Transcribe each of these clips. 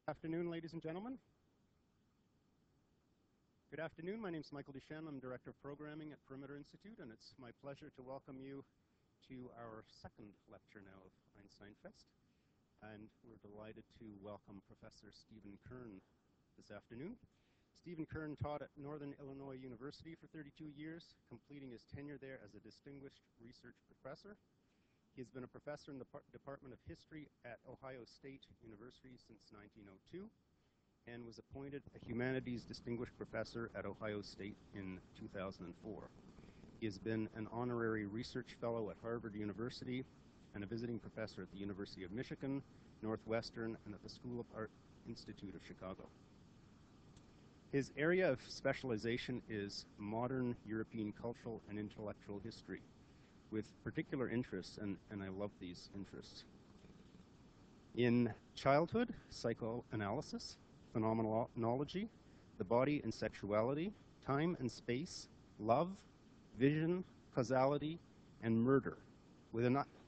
Afternoon, ladies and gentlemen. Good afternoon. My name is Michael Duchesne. I'm Director of Programming at Perimeter Institute, and it's my pleasure to welcome you to our second lecture now of Einstein Fest. And we're delighted to welcome Professor Stephen Kern this afternoon. Stephen Kern taught at Northern Illinois University for 32 years, completing his tenure there as a distinguished research professor. He has been a professor in the Department of History at Ohio State University since 1902 and was appointed a Humanities Distinguished Professor at Ohio State in 2004. He has been an honorary research fellow at Harvard University and a visiting professor at the University of Michigan, Northwestern, and at the School of Art Institute of Chicago. His area of specialization is modern European cultural and intellectual history, with particular interests, and I love these interests, in childhood, psychoanalysis, phenomenology, the body and sexuality, time and space, love, vision, causality, and murder, with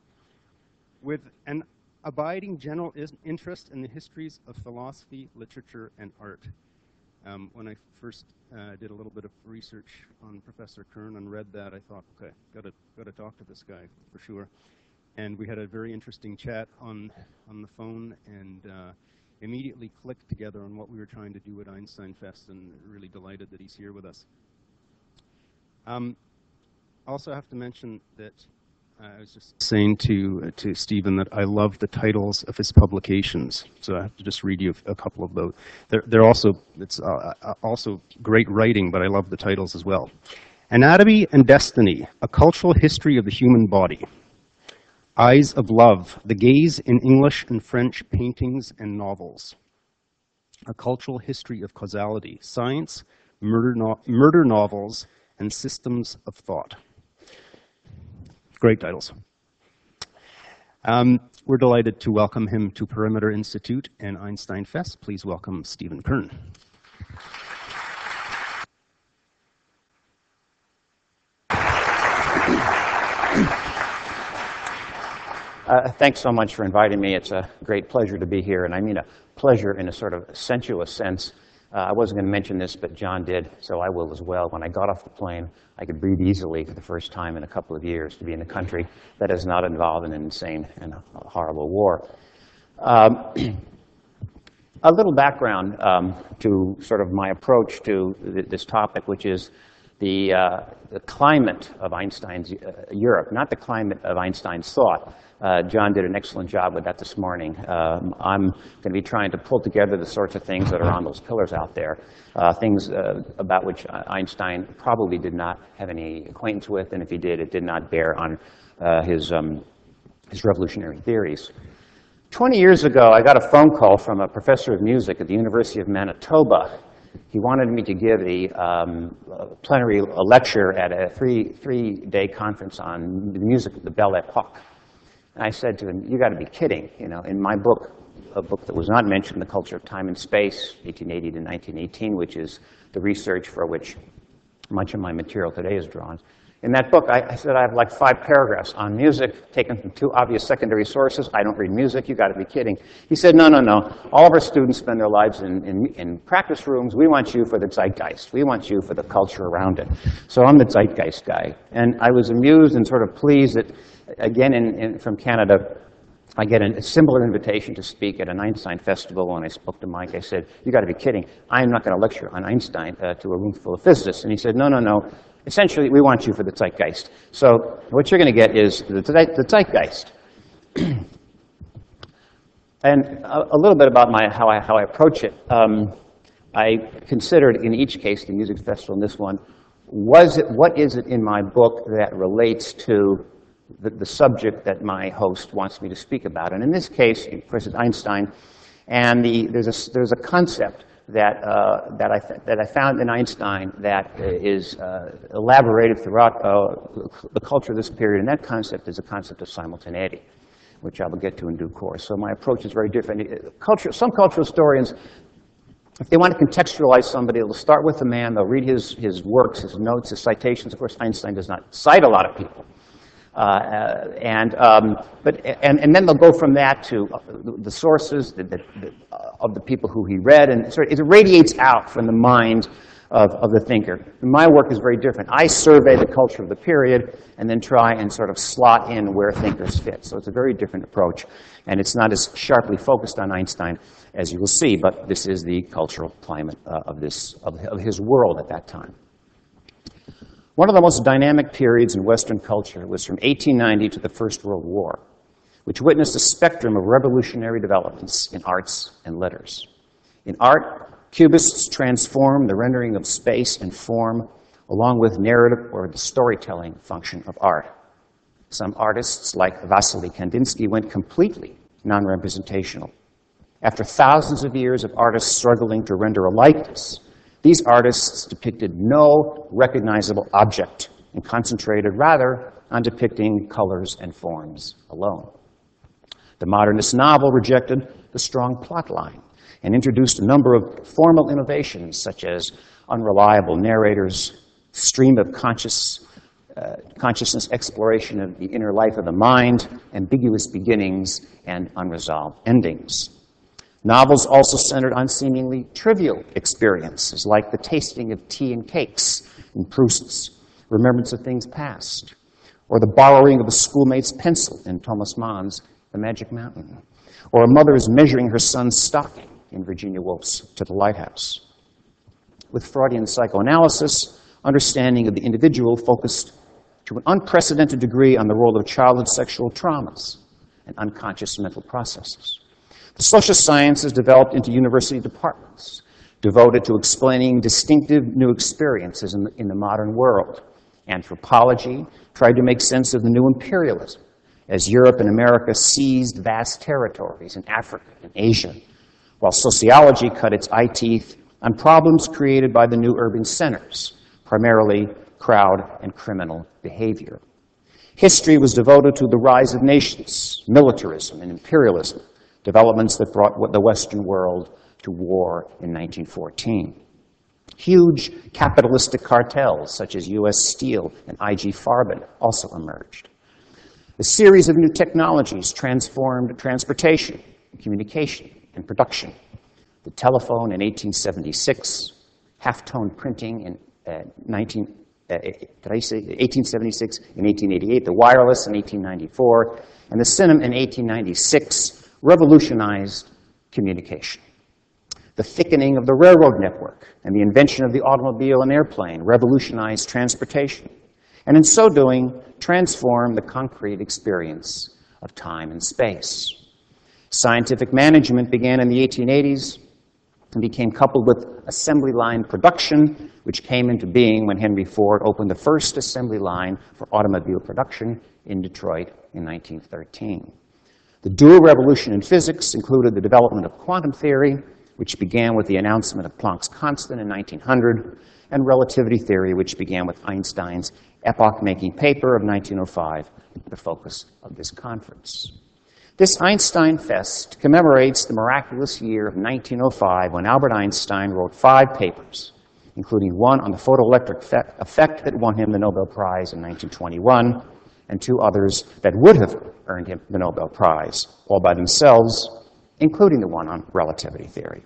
an abiding general interest in the histories of philosophy, literature, and art. When I first did a little bit of research on Professor Kern and read that, I thought, okay, gotta talk to this guy for sure. And we had a very interesting chat on the phone, and immediately clicked together on what we were trying to do at Einstein Fest, and really delighted that he's here with us. Also have to mention that I was just saying to Stephen that I love the titles of his publications, so I have to just read you a couple of those. They're also, it's also great writing, but I love the titles as well. Anatomy and Destiny, A Cultural History of the Human Body. Eyes of Love, The Gaze in English and French Paintings and Novels. A Cultural History of Causality, Science, Murder Novels, and Systems of Thought. Great titles. We're delighted to welcome him to Perimeter Institute and Einstein Fest. Please welcome Stephen Kern. Thanks so much for inviting me. It's a great pleasure to be here, and I mean a pleasure in a sort of sensuous sense. I wasn't going to mention this, but John did, so I will as well. When I got off the plane, I could breathe easily for the first time in a couple of years to be in a country that is not involved in an insane and a horrible war. A little background to sort of my approach to this topic, which is the climate of Einstein's Europe, not the climate of Einstein's thought. John did an excellent job with that this morning. I'm going to be trying to pull together the sorts of things that are on those pillars out there, things about which Einstein probably did not have any acquaintance with, and if he did, it did not bear on his revolutionary theories. 20 years ago, I got a phone call from a professor of music at the University of Manitoba. He wanted me to give a plenary lecture at a three-day conference on the music of the Belle Epoque. And I said to him, you got to be kidding. You know, in my book, a book that was not mentioned, The Culture of Time and Space, 1880 to 1918, which is the research for which much of my material today is drawn. In that book, I said I have like 5 paragraphs on music, taken from 2 obvious secondary sources. I don't read music. You got to be kidding. He said, no. All of our students spend their lives in practice rooms. We want you for the zeitgeist. We want you for the culture around it. So I'm the zeitgeist guy. And I was amused and sort of pleased that, again, from Canada, I get a similar invitation to speak at an Einstein festival. When I spoke to Mike, I said, you got to be kidding. I am not going to lecture on Einstein to a room full of physicists. And he said, no. Essentially, we want you for the zeitgeist. So what you're going to get is the zeitgeist. And a little bit about how I approach it. I considered in each case, the music festival and this one, what is it in my book that relates to the subject that my host wants me to speak about? And in this case, of course, it's Einstein, and there's a concept that I found in Einstein that is elaborated throughout the culture of this period, and that concept is a concept of simultaneity, which I will get to in due course. So my approach is very different. Some cultural historians, if they want to contextualize somebody, they'll start with the man, they'll read his works, his notes, his citations. Of course, Einstein does not cite a lot of people. And then they'll go from that to the sources of the people who he read, and sort of it radiates out from the mind of the thinker. My work is very different. I survey the culture of the period and then try and sort of slot in where thinkers fit. So it's a very different approach, and it's not as sharply focused on Einstein as you will see, but this is the cultural climate of his world at that time. One of the most dynamic periods in Western culture was from 1890 to the First World War, which witnessed a spectrum of revolutionary developments in arts and letters. In art, Cubists transformed the rendering of space and form, along with narrative or the storytelling function of art. Some artists, like Vasily Kandinsky, went completely non-representational. After thousands of years of artists struggling to render a likeness, these artists depicted no recognizable object and concentrated rather on depicting colors and forms alone. The modernist novel rejected the strong plot line and introduced a number of formal innovations, such as unreliable narrators, stream of consciousness exploration of the inner life of the mind, ambiguous beginnings, and unresolved endings. Novels also centered on seemingly trivial experiences, like the tasting of tea and cakes in Proust's Remembrance of Things Past, or the borrowing of a schoolmate's pencil in Thomas Mann's The Magic Mountain, or a mother's measuring her son's stocking in Virginia Woolf's To the Lighthouse. With Freudian psychoanalysis, understanding of the individual focused to an unprecedented degree on the role of childhood sexual traumas and unconscious mental processes. The social sciences developed into university departments devoted to explaining distinctive new experiences in the modern world. Anthropology tried to make sense of the new imperialism as Europe and America seized vast territories in Africa and Asia, while sociology cut its eye teeth on problems created by the new urban centers, primarily crowd and criminal behavior. History was devoted to the rise of nations, militarism, and imperialism, developments that brought the Western world to war in 1914. Huge capitalistic cartels, such as U.S. Steel and IG Farben, also emerged. A series of new technologies transformed transportation, communication, and production. The telephone in 1876, half-tone printing in 1876 and 1888, the wireless in 1894, and the cinema in 1896 revolutionized communication. The thickening of the railroad network and the invention of the automobile and airplane revolutionized transportation, and in so doing, transformed the concrete experience of time and space. Scientific management began in the 1880s and became coupled with assembly line production, which came into being when Henry Ford opened the first assembly line for automobile production in Detroit in 1913. The dual revolution in physics included the development of quantum theory, which began with the announcement of Planck's constant in 1900, and relativity theory, which began with Einstein's epoch-making paper of 1905, the focus of this conference. This Einstein Fest commemorates the miraculous year of 1905 when Albert Einstein wrote 5 papers, including one on the photoelectric effect that won him the Nobel Prize in 1921, and 2 others that would have earned him the Nobel Prize, all by themselves, including the one on relativity theory.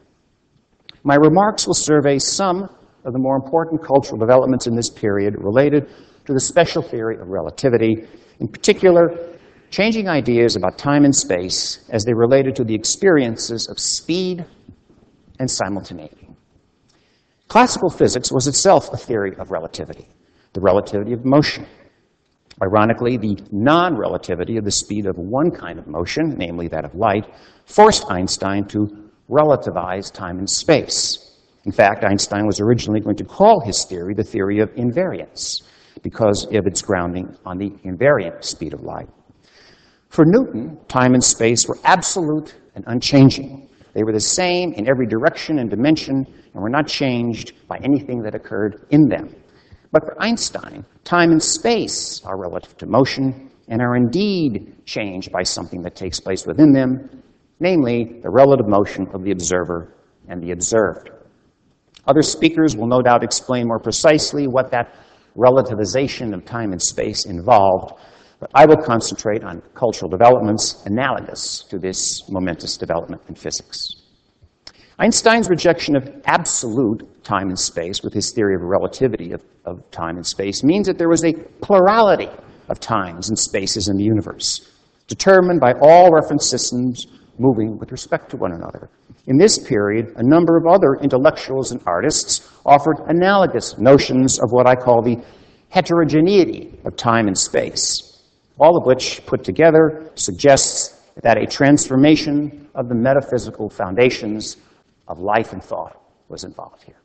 My remarks will survey some of the more important cultural developments in this period related to the special theory of relativity, in particular, changing ideas about time and space as they related to the experiences of speed and simultaneity. Classical physics was itself a theory of relativity, the relativity of motion. Ironically, the non-relativity of the speed of one kind of motion, namely that of light, forced Einstein to relativize time and space. In fact, Einstein was originally going to call his theory the theory of invariance because of its grounding on the invariant speed of light. For Newton, time and space were absolute and unchanging. They were the same in every direction and dimension and were not changed by anything that occurred in them. But for Einstein, time and space are relative to motion and are indeed changed by something that takes place within them, namely the relative motion of the observer and the observed. Other speakers will no doubt explain more precisely what that relativization of time and space involved, But I will concentrate on cultural developments analogous to this momentous development in physics. Einstein's rejection of absolute time and space with his theory of relativity of time and space means that there was a plurality of times and spaces in the universe, determined by all reference systems moving with respect to one another. In this period, a number of other intellectuals and artists offered analogous notions of what I call the heterogeneity of time and space, all of which, put together, suggests that a transformation of the metaphysical foundations of life and thought was involved here.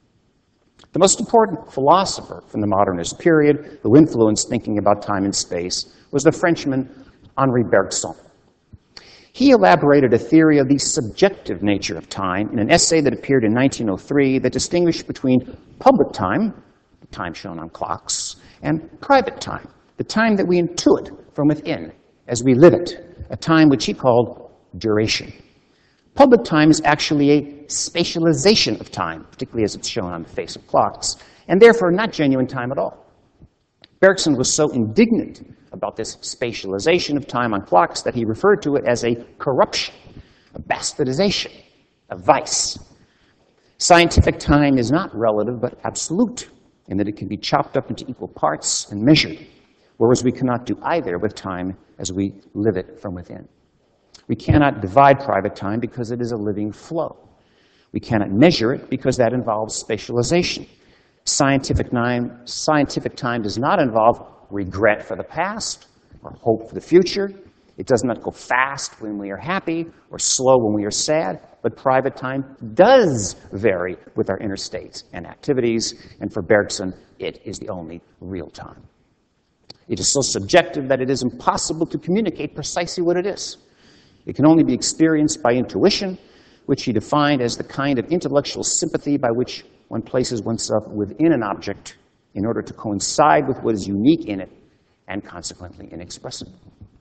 The most important philosopher from the modernist period who influenced thinking about time and space was the Frenchman Henri Bergson. He elaborated a theory of the subjective nature of time in an essay that appeared in 1903 that distinguished between public time, the time shown on clocks, and private time, the time that we intuit from within as we live it, a time which he called duration. Public time is actually a spatialization of time, particularly as it's shown on the face of clocks, and therefore not genuine time at all. Bergson was so indignant about this spatialization of time on clocks that he referred to it as a corruption, a bastardization, a vice. Scientific time is not relative but absolute, in that it can be chopped up into equal parts and measured, whereas we cannot do either with time as we live it from within. We cannot divide private time because it is a living flow. We cannot measure it because that involves spatialization. Scientific time does not involve regret for the past or hope for the future. It does not go fast when we are happy or slow when we are sad, but private time does vary with our inner states and activities, and for Bergson, it is the only real time. It is so subjective that it is impossible to communicate precisely what it is. It can only be experienced by intuition, which he defined as the kind of intellectual sympathy by which one places oneself within an object in order to coincide with what is unique in it and consequently inexpressible.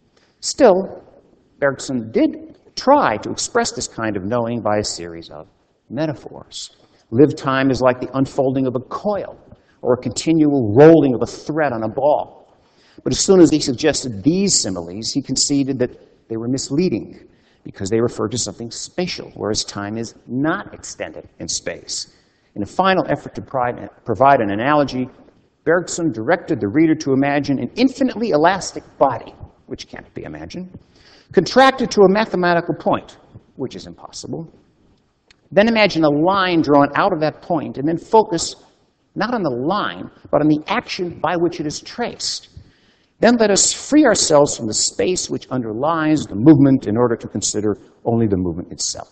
Still, Bergson did try to express this kind of knowing by a series of metaphors. Lived time is like the unfolding of a coil or a continual rolling of a thread on a ball. But as soon as he suggested these similes, he conceded that they were misleading because they refer to something spatial, whereas time is not extended in space. In a final effort to provide an analogy, Bergson directed the reader to imagine an infinitely elastic body, which can't be imagined, contracted to a mathematical point, which is impossible. Then imagine a line drawn out of that point, and then focus not on the line, but on the action by which it is traced. Then let us free ourselves from the space which underlies the movement in order to consider only the movement itself.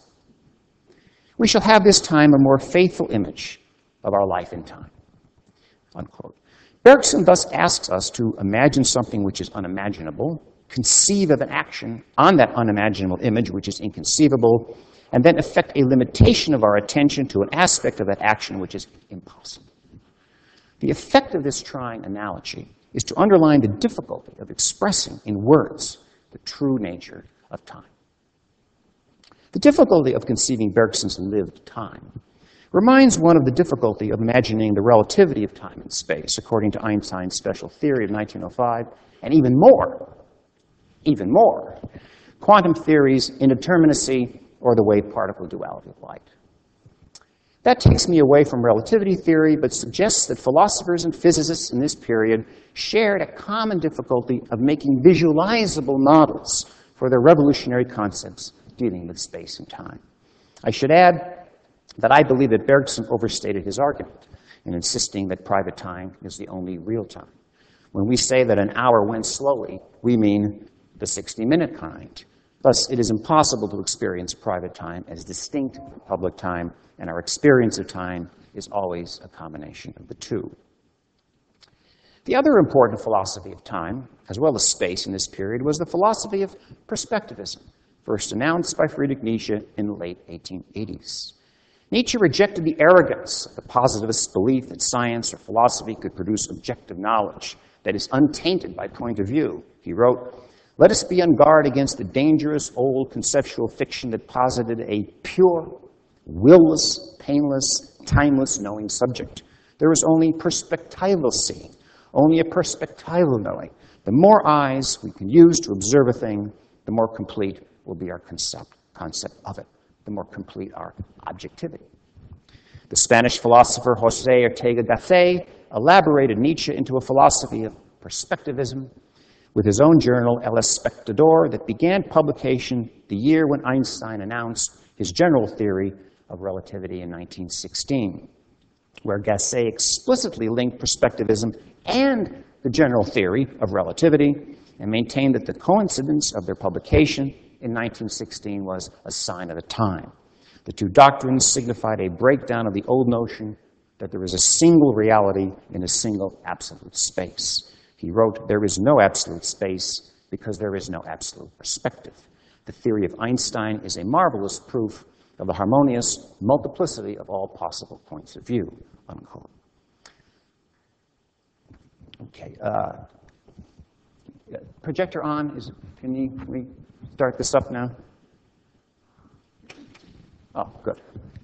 We shall have this time a more faithful image of our life in time." Unquote. Bergson thus asks us to imagine something which is unimaginable, conceive of an action on that unimaginable image which is inconceivable, and then effect a limitation of our attention to an aspect of that action which is impossible. The effect of this trying analogy is to underline the difficulty of expressing in words the true nature of time. The difficulty of conceiving Bergson's lived time reminds one of the difficulty of imagining the relativity of time and space, according to Einstein's special theory of 1905, and even more, quantum theory's indeterminacy or the wave-particle duality of light. That takes me away from relativity theory, but suggests that philosophers and physicists in this period shared a common difficulty of making visualizable models for their revolutionary concepts dealing with space and time. I should add that I believe that Bergson overstated his argument in insisting that private time is the only real time. When we say that an hour went slowly, we mean the 60-minute kind. Thus, it is impossible to experience private time as distinct from public time, and our experience of time is always a combination of the two. The other important philosophy of time, as well as space in this period, was the philosophy of perspectivism, first announced by Friedrich Nietzsche in the late 1880s. Nietzsche rejected the arrogance of the positivist belief that science or philosophy could produce objective knowledge that is untainted by point of view. He wrote, "Let us be on guard against the dangerous old conceptual fiction that posited a pure, will-less, painless, timeless knowing subject. There is only perspectival seeing, only a perspectival knowing. The more eyes we can use to observe a thing, the more complete will be our concept of it, the more complete our objectivity. The Spanish philosopher José Ortega Gasset elaborated Nietzsche into a philosophy of perspectivism with his own journal, El Espectador, that began publication the year when Einstein announced his general theory of relativity in 1916, where Gasset explicitly linked perspectivism and the general theory of relativity and maintained that the coincidence of their publication in 1916 was a sign of the time. The two doctrines signified a breakdown of the old notion that there is a single reality in a single absolute space. He wrote, "There is no absolute space because there is no absolute perspective. The theory of Einstein is a marvelous proof of the harmonious multiplicity of all possible points of view," unquote. Okay, projector on. Can we start this up now? Oh, good.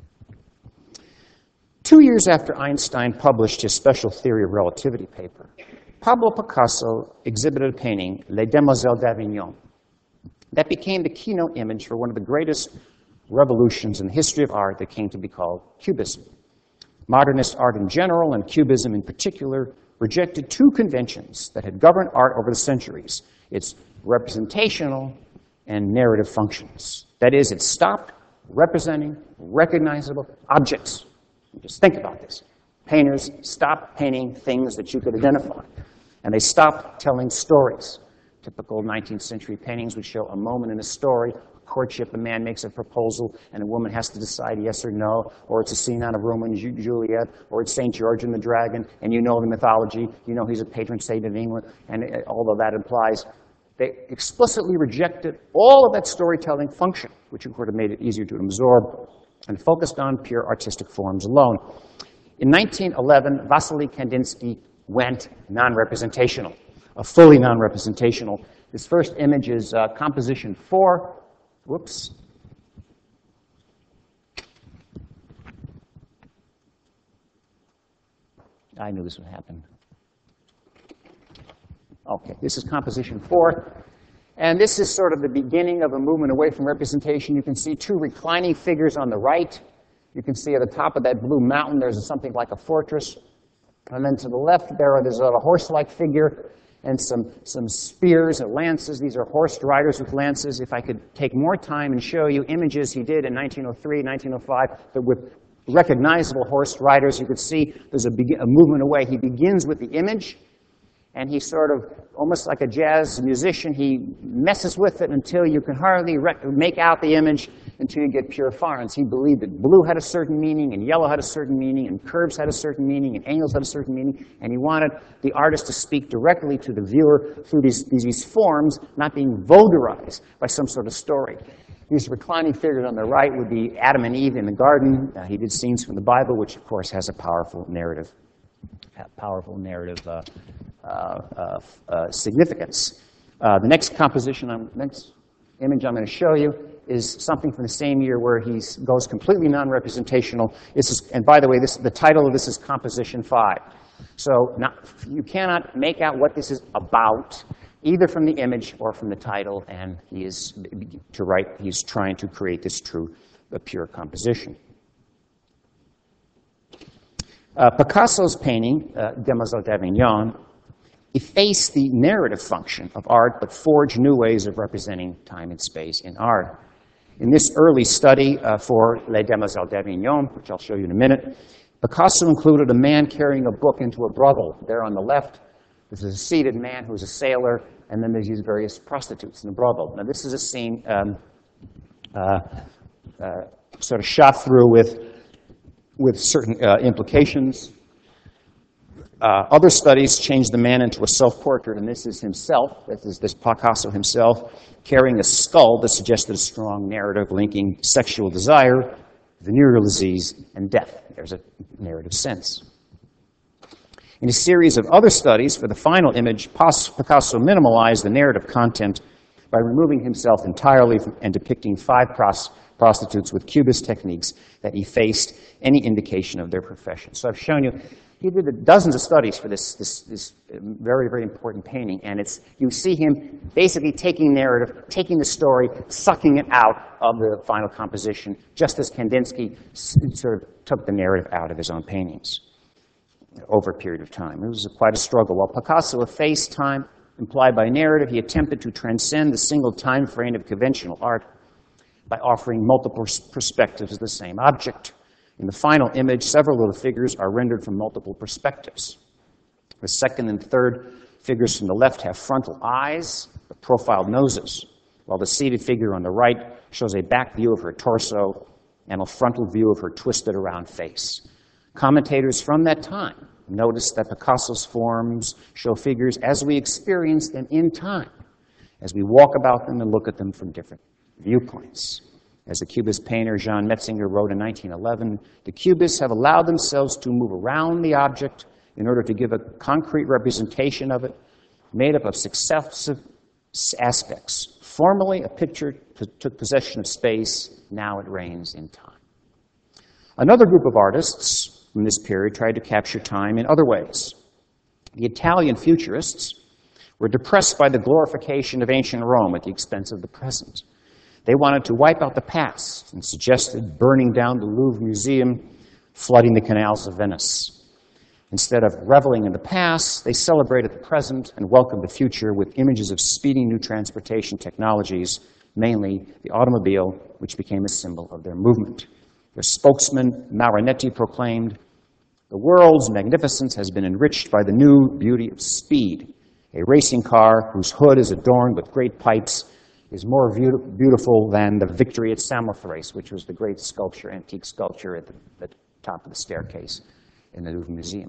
2 years after Einstein published his special theory of relativity paper, Pablo Picasso exhibited a painting, Les Demoiselles d'Avignon, that became the keynote image for one of the greatest revolutions in the history of art that came to be called Cubism. Modernist art in general, and Cubism in particular, rejected two conventions that had governed art over the centuries: its representational and narrative functions. That is, it stopped representing recognizable objects. Just think about this. Painters stopped painting things that you could identify, and they stopped telling stories. Typical 19th century paintings would show a moment in a story, courtship, a man makes a proposal, and a woman has to decide yes or no, or it's a scene out of Romeo and Juliet, or it's St. George and the Dragon, and you know the mythology, you know he's a patron saint of England, and although that implies, they explicitly rejected all of that storytelling function, which of course made it easier to absorb, and focused on pure artistic forms alone. In 1911, Wassily Kandinsky went non-representational, fully non-representational. His first image is composition 4. Whoops. I knew this would happen. Okay, this is composition 4. And this is sort of the beginning of a movement away from representation. You can see two reclining figures on the right. You can see at the top of that blue mountain, there's something like a fortress. And then to the left, there's a horse-like figure and some spears and lances. These are horse riders with lances. If I could take more time and show you images he did in 1903, 1905, but with recognizable horse riders, you could see there's a movement away. He begins with the image, and he sort of, almost like a jazz musician, he messes with it until you can hardly make out the image until you get pure forens. He believed that blue had a certain meaning, and yellow had a certain meaning, and curves had a certain meaning, and angles had a certain meaning, and he wanted the artist to speak directly to the viewer through these forms, not being vulgarized by some sort of story. These reclining figures on the right would be Adam and Eve in the garden. He did scenes from the Bible, which of course has a powerful narrative significance. The next composition, next image I'm going to show you is something from the same year where he goes completely non-representational. And by the way, the title of this is Composition 5. So you cannot make out what this is about, either from the image or from the title, and he's trying to create this pure composition. Picasso's painting, Demoiselles d'Avignon, effaced the narrative function of art, but forged new ways of representing time and space in art. In this early study for Les Demoiselles d'Avignon, which I'll show you in a minute, Picasso included a man carrying a book into a brothel. There on the left, there's a seated man who's a sailor, and then there's these various prostitutes in the brothel. Now, this is a scene sort of shot through with certain implications. Other studies changed the man into a self-portrait, and this is himself. This Picasso himself carrying a skull that suggested a strong narrative linking sexual desire, venereal disease, and death. There's a narrative sense. In a series of other studies, for the final image, Picasso minimalized the narrative content by removing himself entirely and depicting 5 prostitutes with Cubist techniques that effaced any indication of their profession. So I've shown you, he did dozens of studies for this very, very important painting, and you see him basically taking narrative, taking the story, sucking it out of the final composition, just as Kandinsky sort of took the narrative out of his own paintings over a period of time. It was quite a struggle. While Picasso effaced time implied by narrative, he attempted to transcend the single time frame of conventional art by offering multiple perspectives of the same object. In the final image, several little figures are rendered from multiple perspectives. The second and third figures from the left have frontal eyes, but profiled noses, while the seated figure on the right shows a back view of her torso and a frontal view of her twisted around face. Commentators from that time noticed that Picasso's forms show figures as we experience them in time, as we walk about them and look at them from different viewpoints. As the Cubist painter Jean Metzinger wrote in 1911, the Cubists have allowed themselves to move around the object in order to give a concrete representation of it, made up of successive aspects. Formerly, a picture took possession of space. Now it reigns in time. Another group of artists from this period tried to capture time in other ways. The Italian futurists were depressed by the glorification of ancient Rome at the expense of the present. They wanted to wipe out the past and suggested burning down the Louvre Museum, flooding the canals of Venice. Instead of reveling in the past, they celebrated the present and welcomed the future with images of speeding new transportation technologies, mainly the automobile, which became a symbol of their movement. Their spokesman, Marinetti, proclaimed, "The world's magnificence has been enriched by the new beauty of speed. A racing car whose hood is adorned with great pipes is more beautiful than the Victory at Samothrace," which was the great sculpture, antique sculpture at the top of the staircase in the Louvre Museum.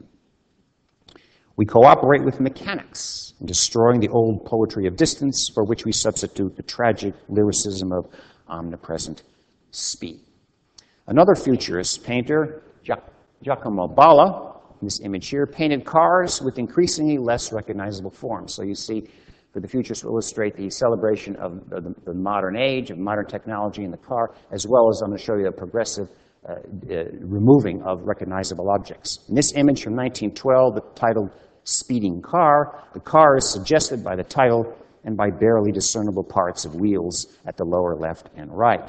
We cooperate with mechanics in destroying the old poetry of distance, for which we substitute the tragic lyricism of omnipresent speed. Another futurist painter, Giacomo Balla, in this image here, painted cars with increasingly less recognizable forms. So you see, for the futurists to illustrate the celebration of the modern age, of modern technology in the car, as well as I'm going to show you a progressive removing of recognizable objects. In this image from 1912, titled Speeding Car, the car is suggested by the title and by barely discernible parts of wheels at the lower left and right.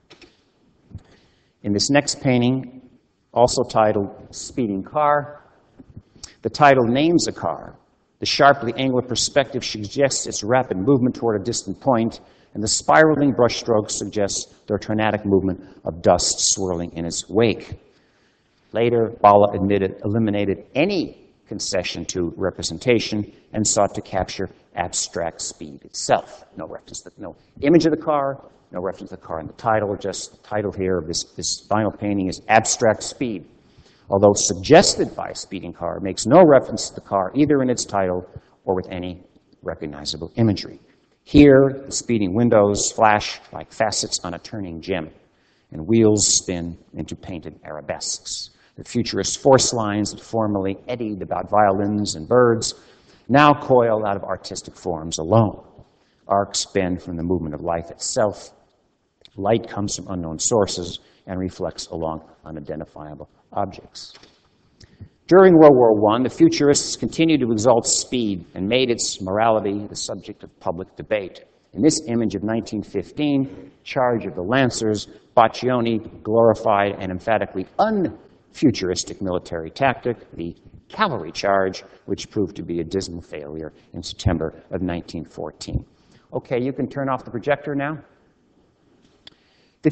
In this next painting, also titled Speeding Car, the title names a car. The sharply angled perspective suggests its rapid movement toward a distant point, and the spiraling brushstrokes suggest the tornadic movement of dust swirling in its wake. Later, Balla eliminated any concession to representation and sought to capture abstract speed itself. No image of the car, no reference to the car in the title, just the title here of this final painting is Abstract Speed. Although suggested by a speeding car, it makes no reference to the car either in its title or with any recognizable imagery. Here, the speeding windows flash like facets on a turning gem, and wheels spin into painted arabesques. The futurist force lines that formerly eddied about violins and birds now coil out of artistic forms alone. Arcs bend from the movement of life itself. Light comes from unknown sources and reflects along unidentifiable objects. During World War I, the futurists continued to exalt speed and made its morality the subject of public debate. In this image of 1915, Charge of the Lancers, Boccioni glorified an emphatically unfuturistic military tactic, the cavalry charge, which proved to be a dismal failure in September of 1914. Okay, you can turn off the projector now. The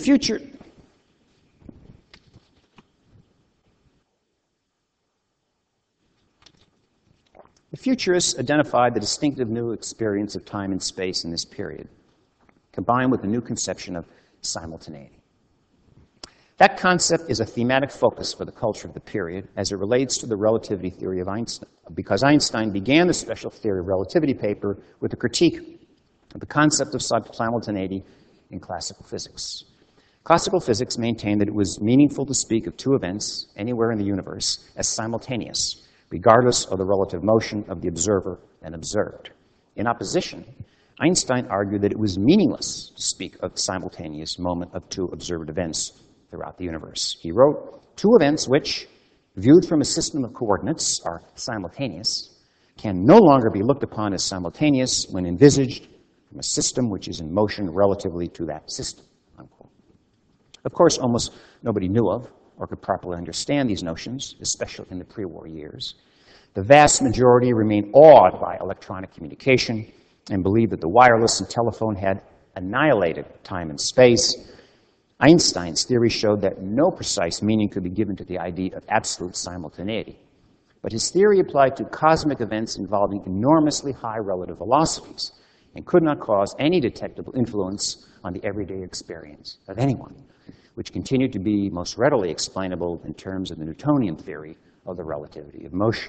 futurists identified the distinctive new experience of time and space in this period, combined with a new conception of simultaneity. That concept is a thematic focus for the culture of the period as it relates to the relativity theory of Einstein, because Einstein began the special theory of relativity paper with a critique of the concept of simultaneity in classical physics. Classical physics maintained that it was meaningful to speak of two events anywhere in the universe as simultaneous, regardless of the relative motion of the observer and observed. In opposition, Einstein argued that it was meaningless to speak of the simultaneous moment of two observed events throughout the universe. He wrote, "Two events which, viewed from a system of coordinates, are simultaneous, can no longer be looked upon as simultaneous when envisaged from a system which is in motion relatively to that system." Unquote. Of course, almost nobody knew of or could properly understand these notions, especially in the pre-war years. The vast majority remained awed by electronic communication and believed that the wireless and telephone had annihilated time and space. Einstein's theory showed that no precise meaning could be given to the idea of absolute simultaneity. But his theory applied to cosmic events involving enormously high relative velocities and could not cause any detectable influence on the everyday experience of anyone, which continued to be most readily explainable in terms of the Newtonian theory of the relativity of motion.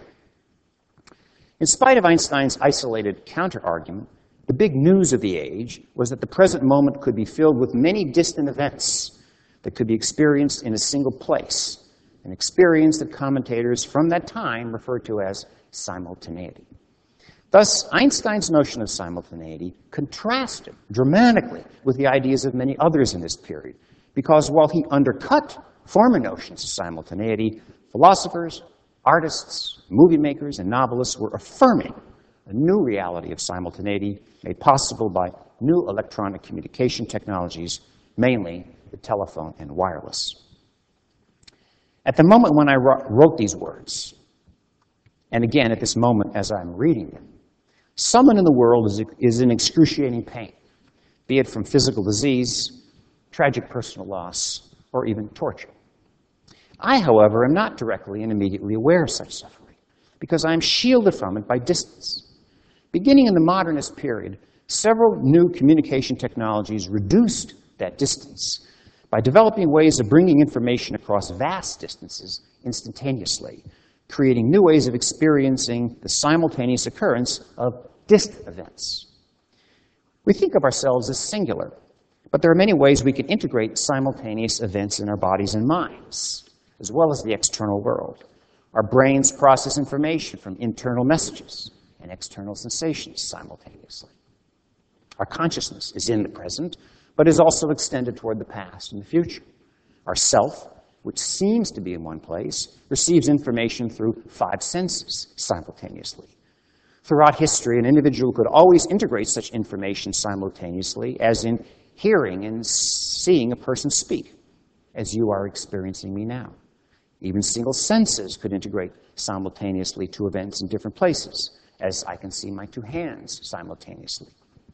In spite of Einstein's isolated counter-argument, the big news of the age was that the present moment could be filled with many distant events that could be experienced in a single place, an experience that commentators from that time referred to as simultaneity. Thus, Einstein's notion of simultaneity contrasted dramatically with the ideas of many others in this period, because while he undercut former notions of simultaneity, philosophers, artists, movie makers, and novelists were affirming a new reality of simultaneity made possible by new electronic communication technologies, mainly the telephone and wireless. At the moment when I wrote these words, and again at this moment as I'm reading them, someone in the world is in excruciating pain, be it from physical disease, tragic personal loss, or even torture. I, however, am not directly and immediately aware of such suffering, because I am shielded from it by distance. Beginning in the modernist period, several new communication technologies reduced that distance by developing ways of bringing information across vast distances instantaneously, creating new ways of experiencing the simultaneous occurrence of distant events. We think of ourselves as singular, but there are many ways we can integrate simultaneous events in our bodies and minds, as well as the external world. Our brains process information from internal messages and external sensations simultaneously. Our consciousness is in the present, but is also extended toward the past and the future. Our self, which seems to be in one place, receives information through 5 senses simultaneously. Throughout history, an individual could always integrate such information simultaneously, as in hearing and seeing a person speak, as you are experiencing me now. Even single senses could integrate simultaneously to events in different places, as I can see my 2 hands simultaneously.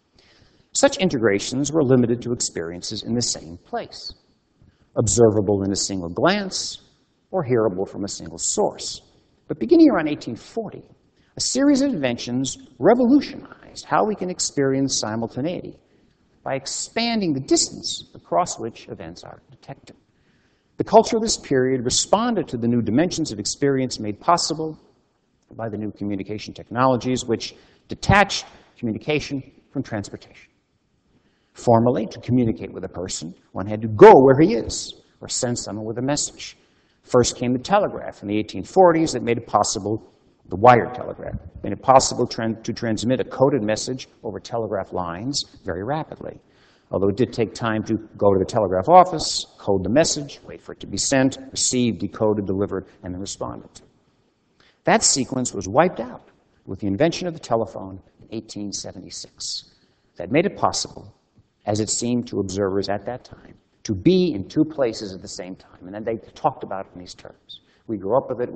Such integrations were limited to experiences in the same place, observable in a single glance or hearable from a single source. But beginning around 1840, a series of inventions revolutionized how we can experience simultaneity by expanding the distance across which events are detected. The culture of this period responded to the new dimensions of experience made possible by the new communication technologies, which detached communication from transportation. Formerly, to communicate with a person, one had to go where he is or send someone with a message. First came the telegraph in the 1840s that made it possible, the wired telegraph, made it possible to transmit a coded message over telegraph lines very rapidly. Although it did take time to go to the telegraph office, code the message, wait for it to be sent, received, decoded, delivered, and then responded to. That sequence was wiped out with the invention of the telephone in 1876. That made it possible, as it seemed to observers at that time, to be in 2 places at the same time. And then they talked about it in these terms. We grew up with it.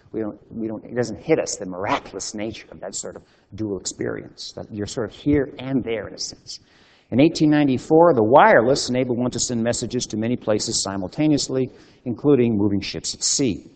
It doesn't hit us, the miraculous nature of that sort of dual experience, that you're sort of here and there in a sense. In 1894, the wireless enabled one to send messages to many places simultaneously, including moving ships at sea.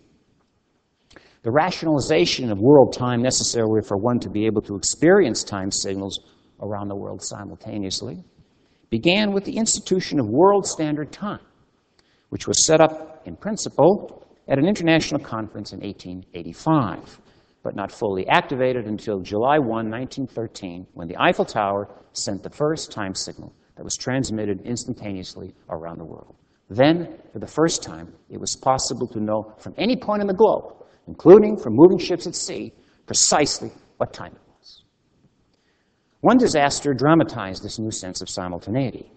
The rationalization of world time necessary for one to be able to experience time signals around the world simultaneously began with the institution of world standard time, which was set up in principle at an international conference in 1885, but not fully activated until July 1, 1913, when the Eiffel Tower sent the first time signal that was transmitted instantaneously around the world. Then, for the first time, it was possible to know from any point in the globe, including from moving ships at sea, precisely what time it was. One disaster dramatized this new sense of simultaneity.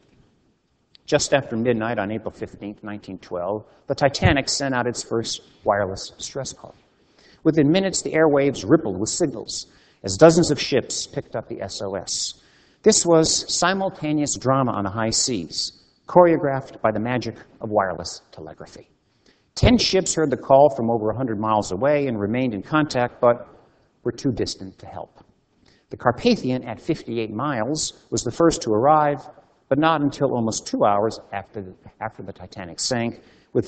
Just after midnight on April 15, 1912, the Titanic sent out its first wireless stress call. Within minutes, the airwaves rippled with signals as dozens of ships picked up the SOS. This was simultaneous drama on the high seas, choreographed by the magic of wireless telegraphy. 10 ships heard the call from over 100 miles away and remained in contact, but were too distant to help. The Carpathian, at 58 miles, was the first to arrive, but not until almost 2 hours after the Titanic sank, with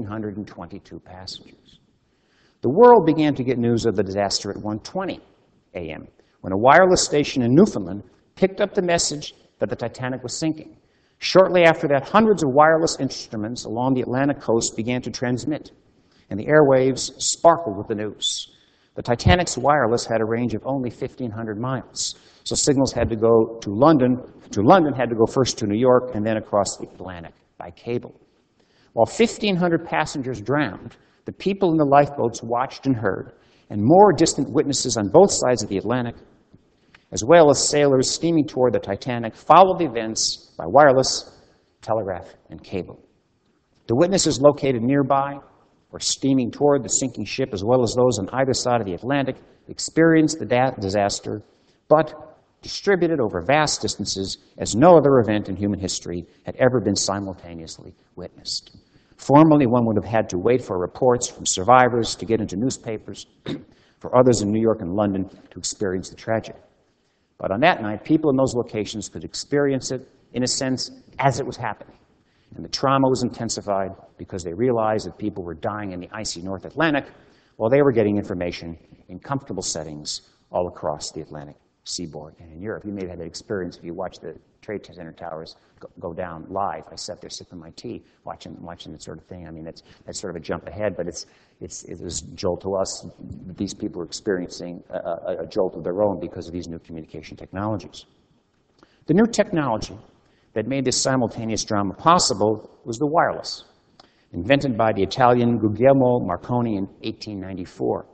1,522 passengers. The world began to get news of the disaster at 1:20 a.m., when a wireless station in Newfoundland picked up the message that the Titanic was sinking. Shortly after that, hundreds of wireless instruments along the Atlantic coast began to transmit, and the airwaves sparkled with the news. The Titanic's wireless had a range of only 1,500 miles, so signals had to go to London. Had to go first to New York and then across the Atlantic by cable. While 1,500 passengers drowned, the people in the lifeboats watched and heard, and more distant witnesses on both sides of the Atlantic, as well as sailors steaming toward the Titanic, followed the events by wireless, telegraph, and cable. The witnesses located nearby or steaming toward the sinking ship, as well as those on either side of the Atlantic, experienced the disaster, but distributed over vast distances as no other event in human history had ever been simultaneously witnessed. Formerly, one would have had to wait for reports from survivors to get into newspapers, for others in New York and London to experience the tragedy. But on that night, people in those locations could experience it, in a sense, as it was happening. And the trauma was intensified because they realized that people were dying in the icy North Atlantic while they were getting information in comfortable settings all across the Atlantic seaboard and in Europe. You may have had that experience if you watched the Trade Center towers go down live. I sat there sipping my tea, watching that sort of thing. I mean, that's sort of a jump ahead, but it was a jolt to us. These people were experiencing a jolt of their own because of these new communication technologies. The new technology that made this simultaneous drama possible was the wireless, invented by the Italian Guglielmo Marconi in 1894.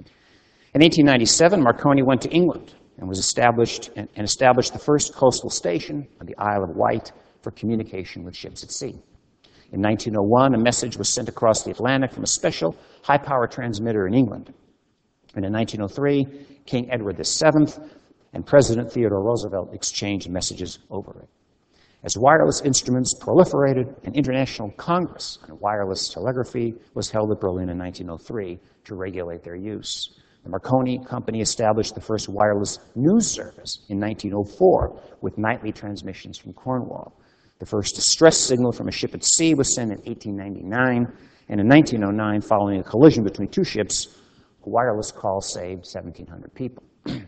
In 1897, Marconi went to England and established the first coastal station on the Isle of Wight for communication with ships at sea. In 1901, a message was sent across the Atlantic from a special high-power transmitter in England. And in 1903, King Edward VII and President Theodore Roosevelt exchanged messages over it. As wireless instruments proliferated, an international congress on wireless telegraphy was held at Berlin in 1903 to regulate their use. The Marconi Company established the first wireless news service in 1904 with nightly transmissions from Cornwall. The first distress signal from a ship at sea was sent in 1899, and in 1909, following a collision between two ships, a wireless call saved 1,700 people.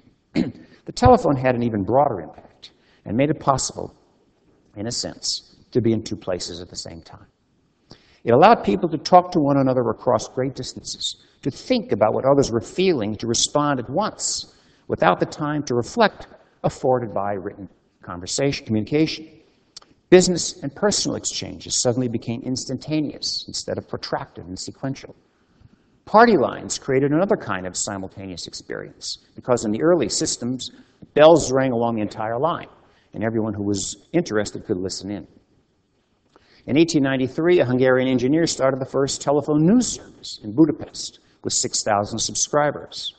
The telephone had an even broader impact and made it possible, in a sense, to be in two places at the same time. It allowed people to talk to one another across great distances, to think about what others were feeling, to respond at once, without the time to reflect afforded by written communication. Business and personal exchanges suddenly became instantaneous instead of protracted and sequential. Party lines created another kind of simultaneous experience, because in the early systems, bells rang along the entire line, and everyone who was interested could listen in. In 1893, a Hungarian engineer started the first telephone news service in Budapest with 6,000 subscribers.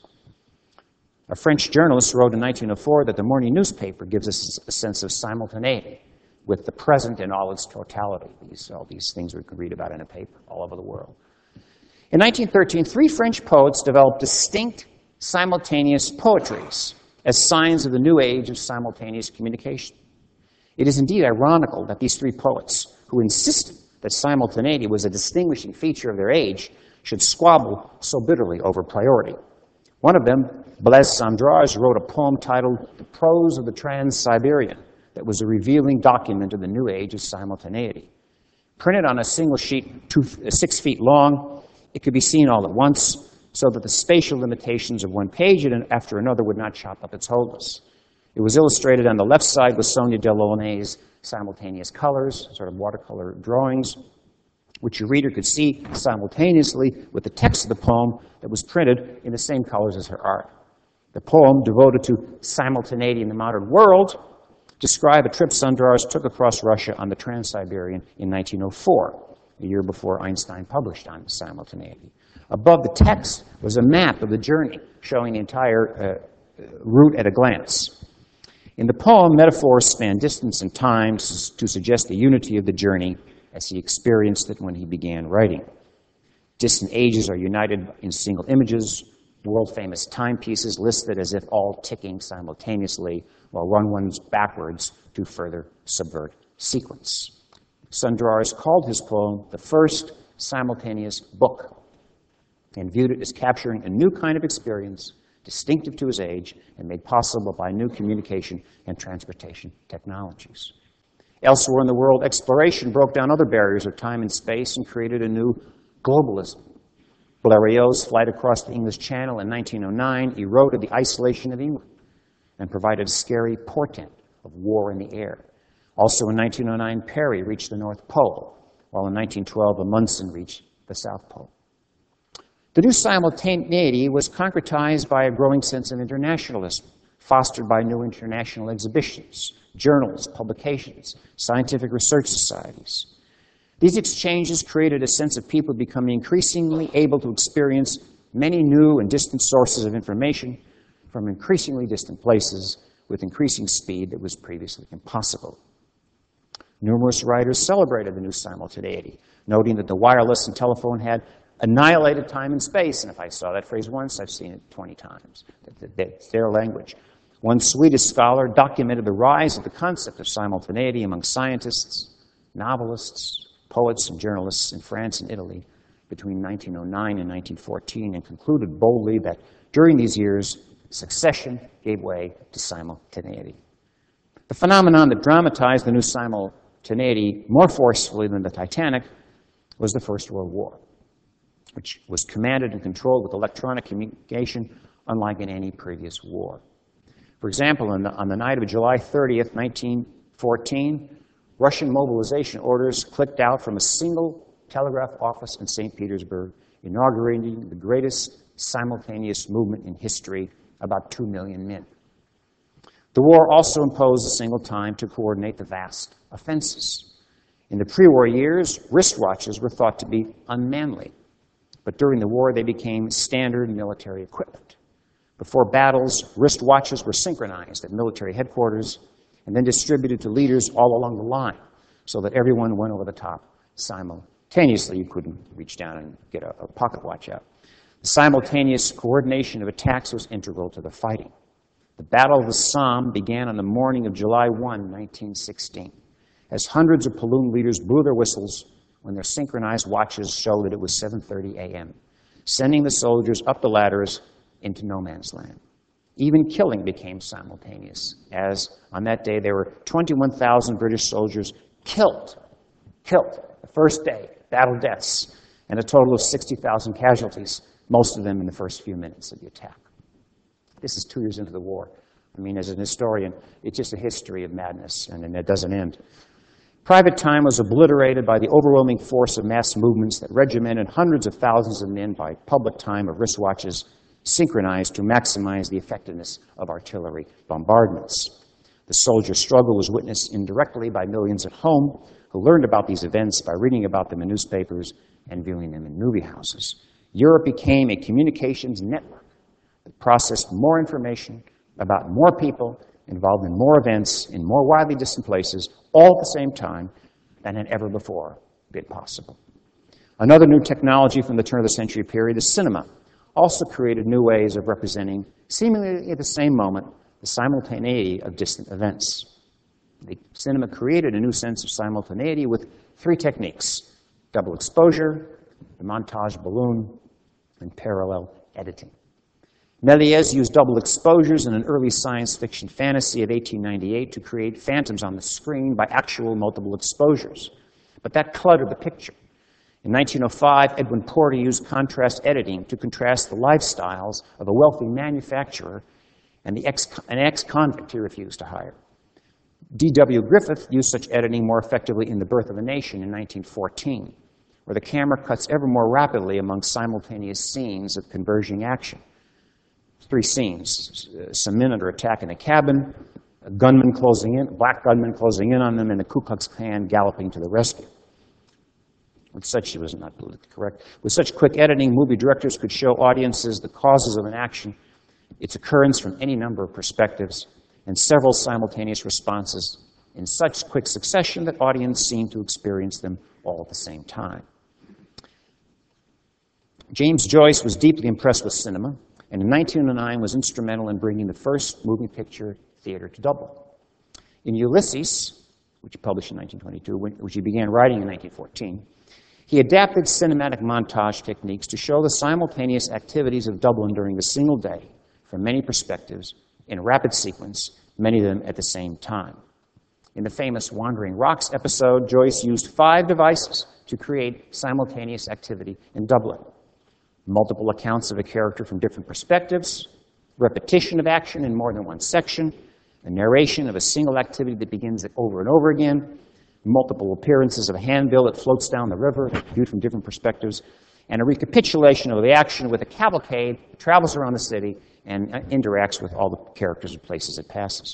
A French journalist wrote in 1904 that the morning newspaper gives us a sense of simultaneity with the present in all its totality. All these things we can read about in a paper all over the world. In 1913, 3 French poets developed distinct simultaneous poetries as signs of the new age of simultaneous communication. It is indeed ironical that these 3 poets, who insisted that simultaneity was a distinguishing feature of their age, should squabble so bitterly over priority. One of them, Blaise Cendrars, wrote a poem titled The Prose of the Trans-Siberian that was a revealing document of the new age of simultaneity. Printed on a single sheet 6 feet long, it could be seen all at once so that the spatial limitations of one page after another would not chop up its wholeness. It was illustrated on the left side with Sonia Delaunay's simultaneous colors, sort of watercolor drawings, which your reader could see simultaneously with the text of the poem that was printed in the same colors as her art. The poem, devoted to simultaneity in the modern world, describes a trip Sundaras took across Russia on the Trans-Siberian in 1904, a year before Einstein published on simultaneity. Above the text was a map of the journey, showing the entire route at a glance. In the poem, metaphors span distance and time to suggest the unity of the journey as he experienced it when he began writing. Distant ages are united in single images, world-famous timepieces listed as if all ticking simultaneously, while one runs backwards to further subvert sequence. Sundaras called his poem the first simultaneous book and viewed it as capturing a new kind of experience distinctive to his age and made possible by new communication and transportation technologies. Elsewhere in the world, exploration broke down other barriers of time and space and created a new globalism. Blériot's flight across the English Channel in 1909 eroded the isolation of England and provided a scary portent of war in the air. Also in 1909, Peary reached the North Pole, while in 1912, Amundsen reached the South Pole. The new simultaneity was concretized by a growing sense of internationalism, fostered by new international exhibitions, journals, publications, scientific research societies. These exchanges created a sense of people becoming increasingly able to experience many new and distant sources of information from increasingly distant places with increasing speed that was previously impossible. Numerous writers celebrated the new simultaneity, noting that the wireless and telephone had annihilated time and space. And if I saw that phrase once, I've seen it 20 times. That's their language. One Swedish scholar documented the rise of the concept of simultaneity among scientists, novelists, poets, and journalists in France and Italy between 1909 and 1914, and concluded boldly that during these years, succession gave way to simultaneity. The phenomenon that dramatized the new simultaneity more forcefully than the Titanic was the First World War, which was commanded and controlled with electronic communication unlike in any previous war. For example, on the night of July 30th, 1914, Russian mobilization orders clicked out from a single telegraph office in St. Petersburg, inaugurating the greatest simultaneous movement in history, about 2 million men. The war also imposed a single time to coordinate the vast offenses. In the pre-war years, wristwatches were thought to be unmanly, but during the war they became standard military equipment. Before battles, wristwatches were synchronized at military headquarters and then distributed to leaders all along the line so that everyone went over the top simultaneously. You couldn't reach down and get a pocket watch out. The simultaneous coordination of attacks was integral to the fighting. The Battle of the Somme began on the morning of July 1, 1916, as hundreds of platoon leaders blew their whistles when their synchronized watches showed that it was 7:30 a.m., sending the soldiers up the ladders into no man's land. Even killing became simultaneous, as on that day there were 21,000 British soldiers killed the first day, battle deaths, and a total of 60,000 casualties, most of them in the first few minutes of the attack. This is 2 years into the war. I mean, as an historian, it's just a history of madness, and it doesn't end. Private time was obliterated by the overwhelming force of mass movements that regimented hundreds of thousands of men by public time of wristwatches synchronized to maximize the effectiveness of artillery bombardments. The soldier struggle was witnessed indirectly by millions at home who learned about these events by reading about them in newspapers and viewing them in movie houses. Europe became a communications network that processed more information about more people involved in more events in more widely distant places all at the same time than had ever before been possible. Another new technology from the turn of the century period is cinema, also created new ways of representing, seemingly at the same moment, the simultaneity of distant events. The cinema created a new sense of simultaneity with 3 techniques: double exposure, the montage balloon, and parallel editing. Méliès used double exposures in an early science fiction fantasy of 1898 to create phantoms on the screen by actual multiple exposures. But that cluttered the picture. In 1905, Edwin Porter used contrast editing to contrast the lifestyles of a wealthy manufacturer and an ex-convict he refused to hire. D.W. Griffith used such editing more effectively in The Birth of a Nation in 1914, where the camera cuts ever more rapidly among simultaneous scenes of converging action. Three scenes. Some men under attack in a cabin, a gunman closing in, a black gunman closing in on them, and the Ku Klux Klan galloping to the rescue. With such, it was not politically correct. With such quick editing, movie directors could show audiences the causes of an action, its occurrence from any number of perspectives, and several simultaneous responses in such quick succession that audience seemed to experience them all at the same time. James Joyce was deeply impressed with cinema, and in 1909 was instrumental in bringing the first moving picture theater to Dublin. In Ulysses, which he published in 1922, which he began writing in 1914, he adapted cinematic montage techniques to show the simultaneous activities of Dublin during a single day from many perspectives in rapid sequence, many of them at the same time. In the famous Wandering Rocks episode, Joyce used 5 devices to create simultaneous activity in Dublin. Multiple accounts of a character from different perspectives, repetition of action in more than one section, a narration of a single activity that begins over and over again, multiple appearances of a handbill that floats down the river, viewed from different perspectives, and a recapitulation of the action with a cavalcade that travels around the city and interacts with all the characters and places it passes.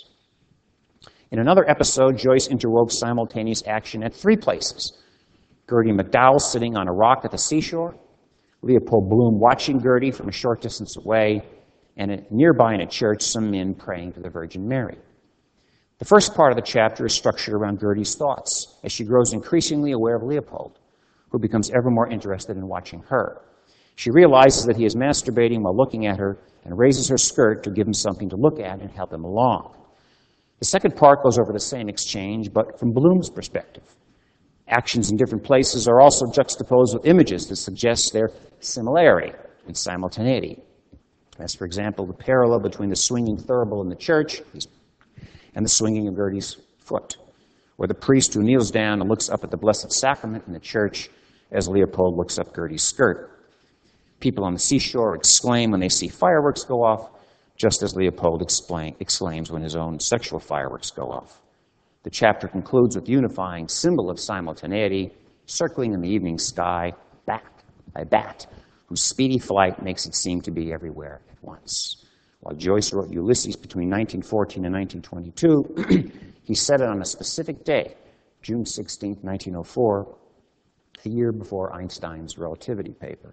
In another episode, Joyce interwove simultaneous action at 3 places. Gertie MacDowell sitting on a rock at the seashore, Leopold Bloom watching Gertie from a short distance away, and nearby in a church, some men praying to the Virgin Mary. The first part of the chapter is structured around Gertie's thoughts as she grows increasingly aware of Leopold, who becomes ever more interested in watching her. She realizes that he is masturbating while looking at her and raises her skirt to give him something to look at and help him along. The second part goes over the same exchange, but from Bloom's perspective. Actions in different places are also juxtaposed with images that suggest their similarity and simultaneity. As, for example, the parallel between the swinging thurible in the church and the swinging of Gertie's foot, or the priest who kneels down and looks up at the Blessed Sacrament in the church as Leopold looks up Gertie's skirt. People on the seashore exclaim when they see fireworks go off, just as Leopold exclaims when his own sexual fireworks go off. The chapter concludes with the unifying symbol of simultaneity, circling in the evening sky, a bat, whose speedy flight makes it seem to be everywhere at once. While Joyce wrote Ulysses between 1914 and 1922, he set it on a specific day, June 16, 1904, a year before Einstein's relativity paper.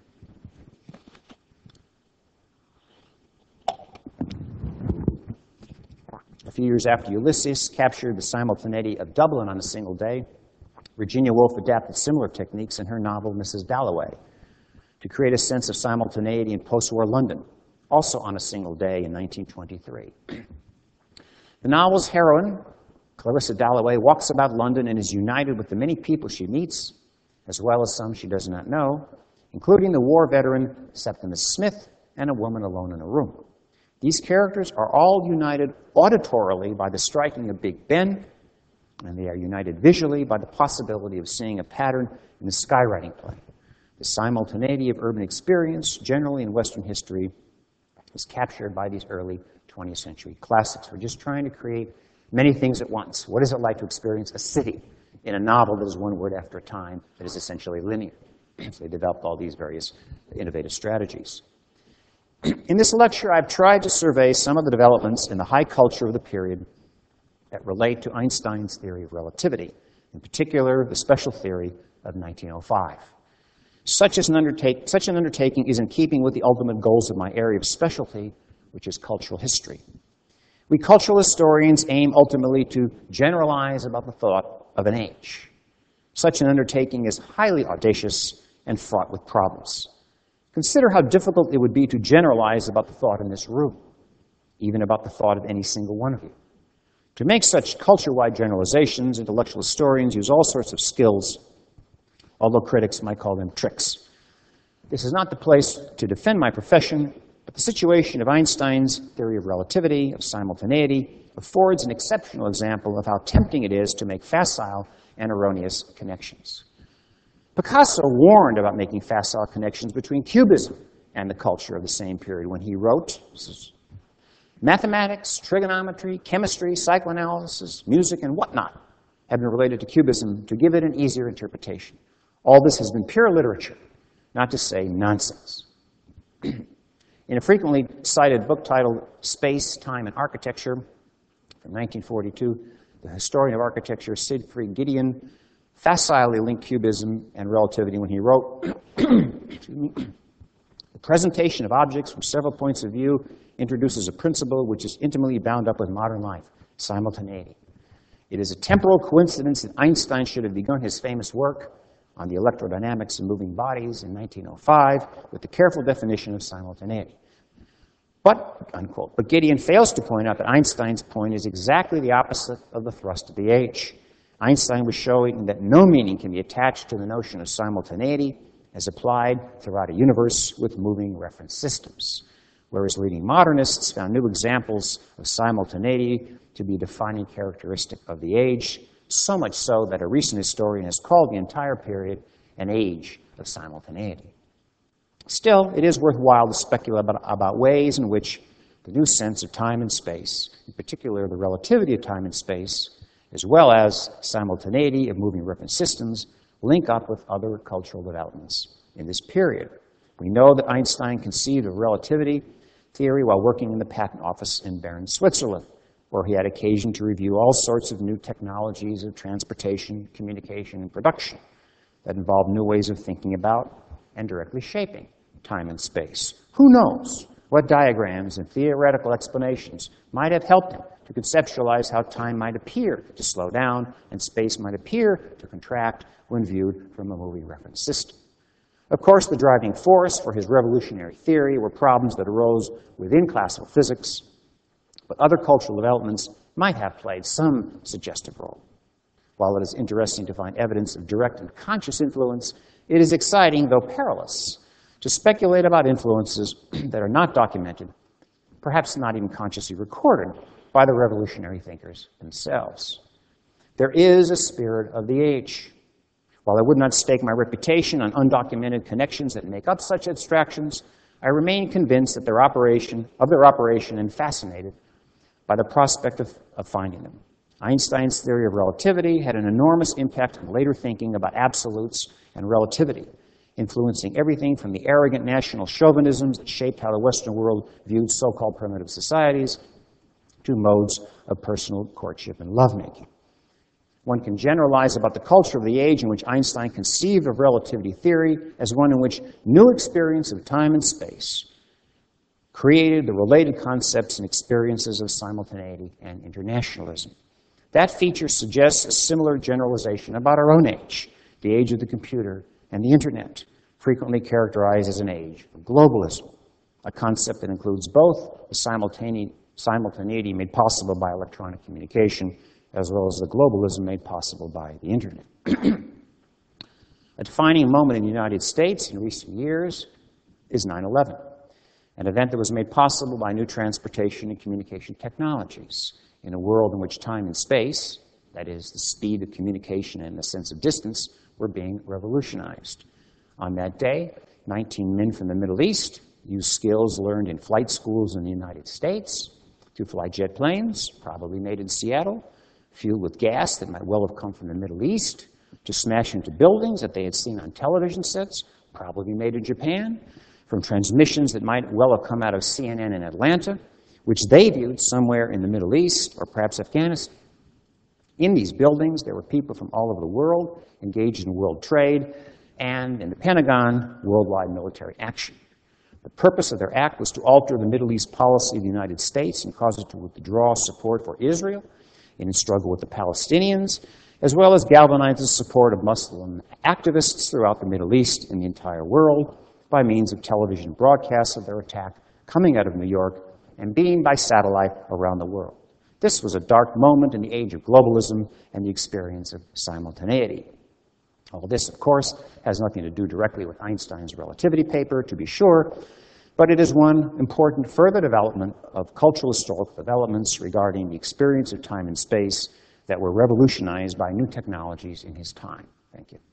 A few years after Ulysses captured the simultaneity of Dublin on a single day, Virginia Woolf adapted similar techniques in her novel, Mrs. Dalloway, to create a sense of simultaneity in post-war London, also on a single day in 1923. The novel's heroine, Clarissa Dalloway, walks about London and is united with the many people she meets, as well as some she does not know, including the war veteran Septimus Smith and a woman alone in a room. These characters are all united auditorily by the striking of Big Ben, and they are united visually by the possibility of seeing a pattern in the skywriting play. The simultaneity of urban experience, generally in Western history, is captured by these early 20th century classics. We're just trying to create many things at once. What is it like to experience a city in a novel that is one word after a time that is essentially linear? So they developed all these various innovative strategies. In this lecture, I've tried to survey some of the developments in the high culture of the period that relate to Einstein's theory of relativity, in particular, the special theory of 1905. Such an undertaking is in keeping with the ultimate goals of my area of specialty, which is cultural history. We cultural historians aim ultimately to generalize about the thought of an age. Such an undertaking is highly audacious and fraught with problems. Consider how difficult it would be to generalize about the thought in this room, even about the thought of any single one of you. To make such culture-wide generalizations, intellectual historians use all sorts of skills, although critics might call them tricks. This is not the place to defend my profession, but the situation of Einstein's theory of relativity, of simultaneity, affords an exceptional example of how tempting it is to make facile and erroneous connections. Picasso warned about making facile connections between Cubism and the culture of the same period when he wrote, mathematics, trigonometry, chemistry, psychoanalysis, music, and whatnot have been related to Cubism to give it an easier interpretation. All this has been pure literature, not to say nonsense. In a frequently cited book titled Space, Time, and Architecture from 1942, the historian of architecture Siegfried Giedion facilely linked cubism and relativity when he wrote, the presentation of objects from several points of view introduces a principle which is intimately bound up with modern life, simultaneity. It is a temporal coincidence that Einstein should have begun his famous work on the electrodynamics of moving bodies in 1905 with the careful definition of simultaneity. But, unquote, but Giedion fails to point out that Einstein's point is exactly the opposite of the thrust of the age. Einstein was showing that no meaning can be attached to the notion of simultaneity as applied throughout a universe with moving reference systems, whereas leading modernists found new examples of simultaneity to be a defining characteristic of the age, so much so that a recent historian has called the entire period an age of simultaneity. Still, it is worthwhile to speculate about ways in which the new sense of time and space, in particular the relativity of time and space, as well as simultaneity of moving reference systems, link up with other cultural developments in this period. We know that Einstein conceived of relativity theory while working in the patent office in Bern, Switzerland, where he had occasion to review all sorts of new technologies of transportation, communication, and production that involved new ways of thinking about and directly shaping time and space. Who knows what diagrams and theoretical explanations might have helped him to conceptualize how time might appear to slow down and space might appear to contract when viewed from a moving reference system. Of course, the driving force for his revolutionary theory were problems that arose within classical physics, but other cultural developments might have played some suggestive role. While it is interesting to find evidence of direct and conscious influence, it is exciting, though perilous, to speculate about influences that are not documented, perhaps not even consciously recorded by the revolutionary thinkers themselves. There is a spirit of the age. While I would not stake my reputation on undocumented connections that make up such abstractions, I remain convinced that their operation and fascinated by the prospect of finding them. Einstein's theory of relativity had an enormous impact on later thinking about absolutes and relativity, influencing everything from the arrogant national chauvinisms that shaped how the Western world viewed so-called primitive societies to modes of personal courtship and lovemaking. One can generalize about the culture of the age in which Einstein conceived of relativity theory as one in which new experience of time and space created the related concepts and experiences of simultaneity and internationalism. That feature suggests a similar generalization about our own age, the age of the computer and the internet, frequently characterized as an age of globalism, a concept that includes both the simultaneity made possible by electronic communication as well as the globalism made possible by the internet. A defining moment in the United States in recent years is 9/11, an event that was made possible by new transportation and communication technologies in a world in which time and space, that is, the speed of communication and the sense of distance, were being revolutionized. On that day, 19 men from the Middle East used skills learned in flight schools in the United States to fly jet planes, probably made in Seattle, fueled with gas that might well have come from the Middle East, to smash into buildings that they had seen on television sets, probably made in Japan, from transmissions that might well have come out of CNN in Atlanta, which they viewed somewhere in the Middle East or perhaps Afghanistan. In these buildings, there were people from all over the world engaged in world trade and, in the Pentagon, worldwide military action. The purpose of their act was to alter the Middle East policy of the United States and cause it to withdraw support for Israel in its struggle with the Palestinians, as well as galvanize the support of Muslim activists throughout the Middle East and the entire world by means of television broadcasts of their attack coming out of New York and beamed by satellite around the world. This was a dark moment in the age of globalism and the experience of simultaneity. All this, of course, has nothing to do directly with Einstein's relativity paper, to be sure, but it is one important further development of cultural historical developments regarding the experience of time and space that were revolutionized by new technologies in his time. Thank you.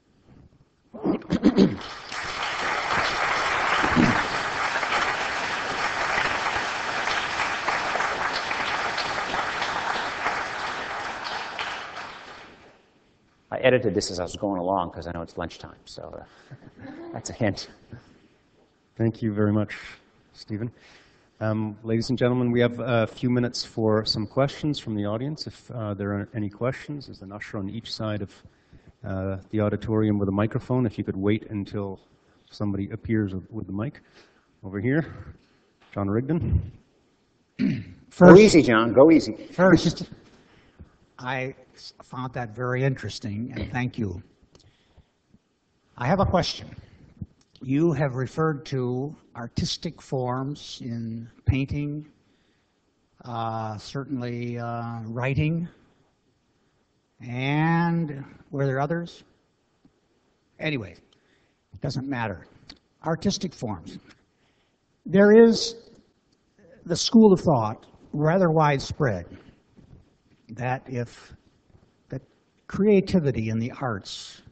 I edited this as I was going along because I know it's lunchtime, so that's a hint. Thank you very much. Stephen. Ladies and gentlemen, we have a few minutes for some questions from the audience. If there are any questions, there's an usher on each side of the auditorium with a microphone. If you could wait until somebody appears with the mic. Over here, John Rigdon. Go easy, John. Go easy. First, I found that very interesting, and thank you. I have a question. You have referred to artistic forms in painting, certainly writing, and were there others? Anyway, it doesn't matter. Artistic forms. There is the school of thought, rather widespread, that creativity in the arts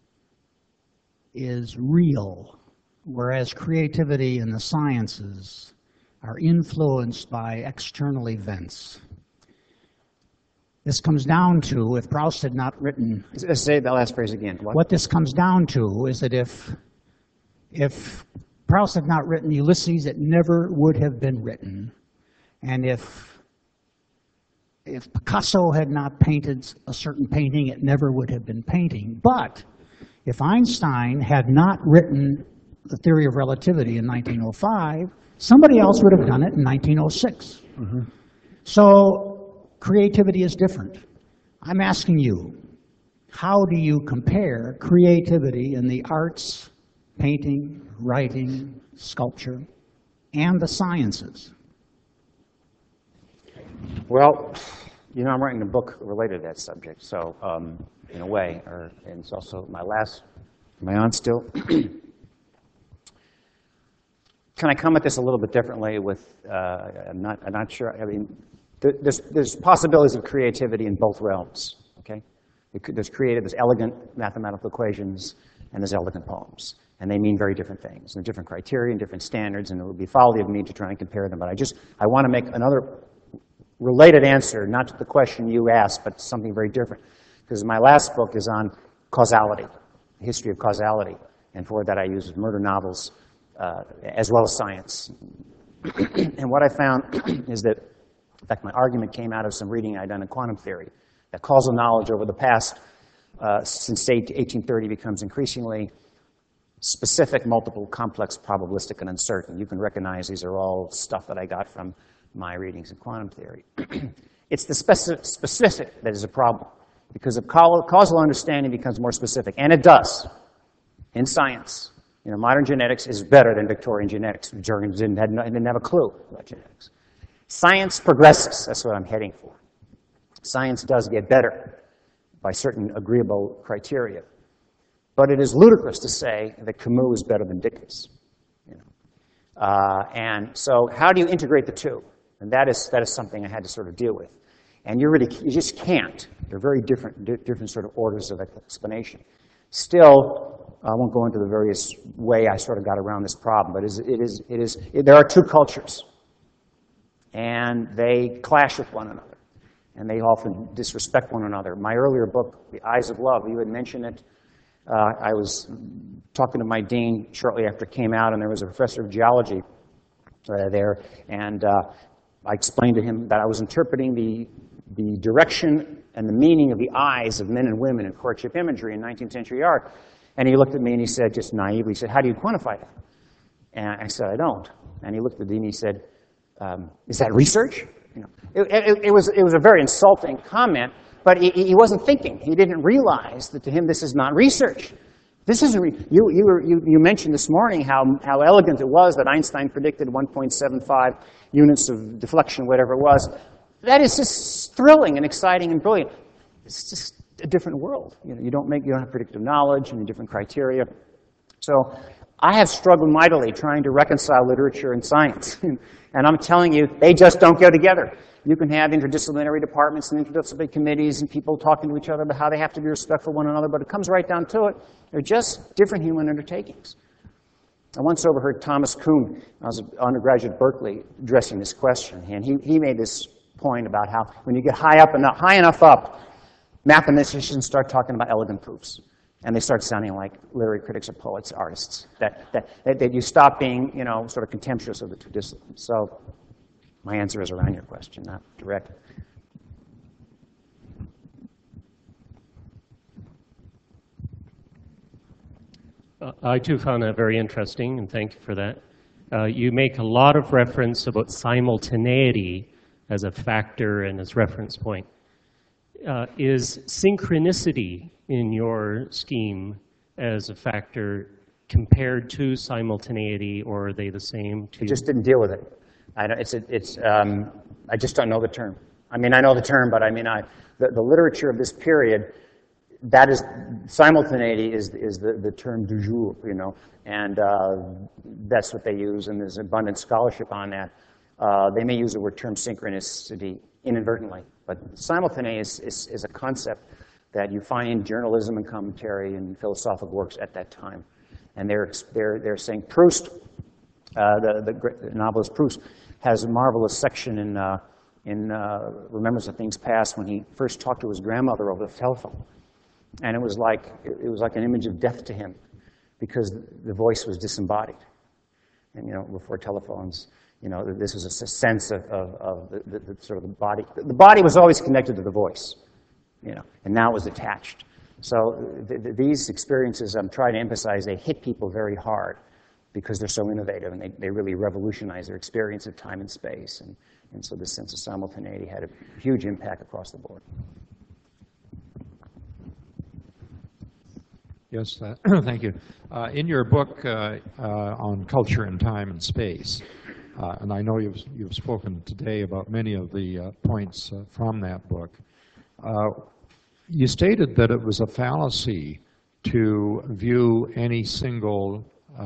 is real, whereas creativity in the sciences are influenced by external events. This comes down to, if Proust had not written... Say that last phrase again. What this comes down to is that if Proust had not written Ulysses, it never would have been written. And if Picasso had not painted a certain painting, it never would have been painting. But if Einstein had not written the theory of relativity in 1905, somebody else would have done it in 1906. Mm-hmm. So creativity is different. I'm asking you, how do you compare creativity in the arts, painting, writing, sculpture, and the sciences? Well, you know, I'm writing a book related to that subject, so in a way, and it's also my last. Am I on still? Can I come at this a little bit differently? I'm not sure. I mean, there's possibilities of creativity in both realms. Okay, there's elegant mathematical equations, and there's elegant poems, and they mean very different things, and different criteria, and different standards, and it would be folly of me to try and compare them. But I want to make another related answer, not to the question you asked, but something very different. Because my last book is on causality, the history of causality. And for that I use murder novels as well as science. And what I found is that, in fact, my argument came out of some reading I'd done in quantum theory, that causal knowledge over the past, since 1830, becomes increasingly specific, multiple, complex, probabilistic, and uncertain. You can recognize these are all stuff that I got from my readings in quantum theory. It's the specific that is a problem, because if causal understanding becomes more specific, and it does in science. You know, modern genetics is better than Victorian genetics. Victorians didn't have a clue about genetics. Science progresses. That's what I'm heading for. Science does get better by certain agreeable criteria. But it is ludicrous to say that Camus is better than Dickens. You know? And so how do you integrate the two? And that is something I had to sort of deal with. And you just can't. They're very different sort of orders of explanation. Still, I won't go into the various way I sort of got around this problem, but there are two cultures, and they clash with one another, and they often disrespect one another. My earlier book, The Eyes of Love, you had mentioned it. I was talking to my dean shortly after it came out, and there was a professor of geology there, and I explained to him that I was interpreting the direction and the meaning of the eyes of men and women in courtship imagery in 19th century art. And he looked at me and he said, just naively, he said, how do you quantify that? And I said, I don't. And he looked at me and he said, is that research? You know, it was a very insulting comment, but he wasn't thinking. He didn't realize that to him this is not research. This isn't you mentioned this morning how elegant it was that Einstein predicted 1.75 units of deflection, whatever it was. That is just thrilling and exciting and brilliant. It's just a different world. You know, you don't have predictive knowledge and different criteria. So I have struggled mightily trying to reconcile literature and science. And I'm telling you, they just don't go together. You can have interdisciplinary departments and interdisciplinary committees and people talking to each other about how they have to be respectful of one another, but it comes right down to it. They're just different human undertakings. I once overheard Thomas Kuhn, I was an undergraduate at Berkeley, addressing this question, and he made this point about how when you get high enough up, mathematicians start talking about elegant proofs. and they start sounding like literary critics or poets, artists. That you stop being, sort of contemptuous of the two disciplines. So my answer is around your question, not direct. I too found that very interesting, and thank you for that. You make a lot of reference about simultaneity as a factor and as reference point. Is synchronicity in your scheme as a factor compared to simultaneity, or are they the same? I just didn't deal with it. I just don't know the term. I mean, I know the term, but I mean, the literature of this period, that is, simultaneity is the term du jour, and that's what they use, and there's abundant scholarship on that. They may use the word term synchronicity inadvertently, but simultaneous is a concept that you find in journalism and commentary and philosophical works at that time. And they're saying Proust, the novelist Proust, has a marvelous section in Remembrance of Things Past when he first talked to his grandmother over the telephone. And it was like an image of death to him, because the voice was disembodied. And before telephones, this was a sense of the sort of the body. The body was always connected to the voice, and now it was attached. So these experiences, I'm trying to emphasize, they hit people very hard because they're so innovative, and they really revolutionize their experience of time and space. And so this sense of simultaneity had a huge impact across the board. Yes, thank you. In your book on culture and time and space, and I know you've spoken today about many of the points from that book, you stated that it was a fallacy to view any single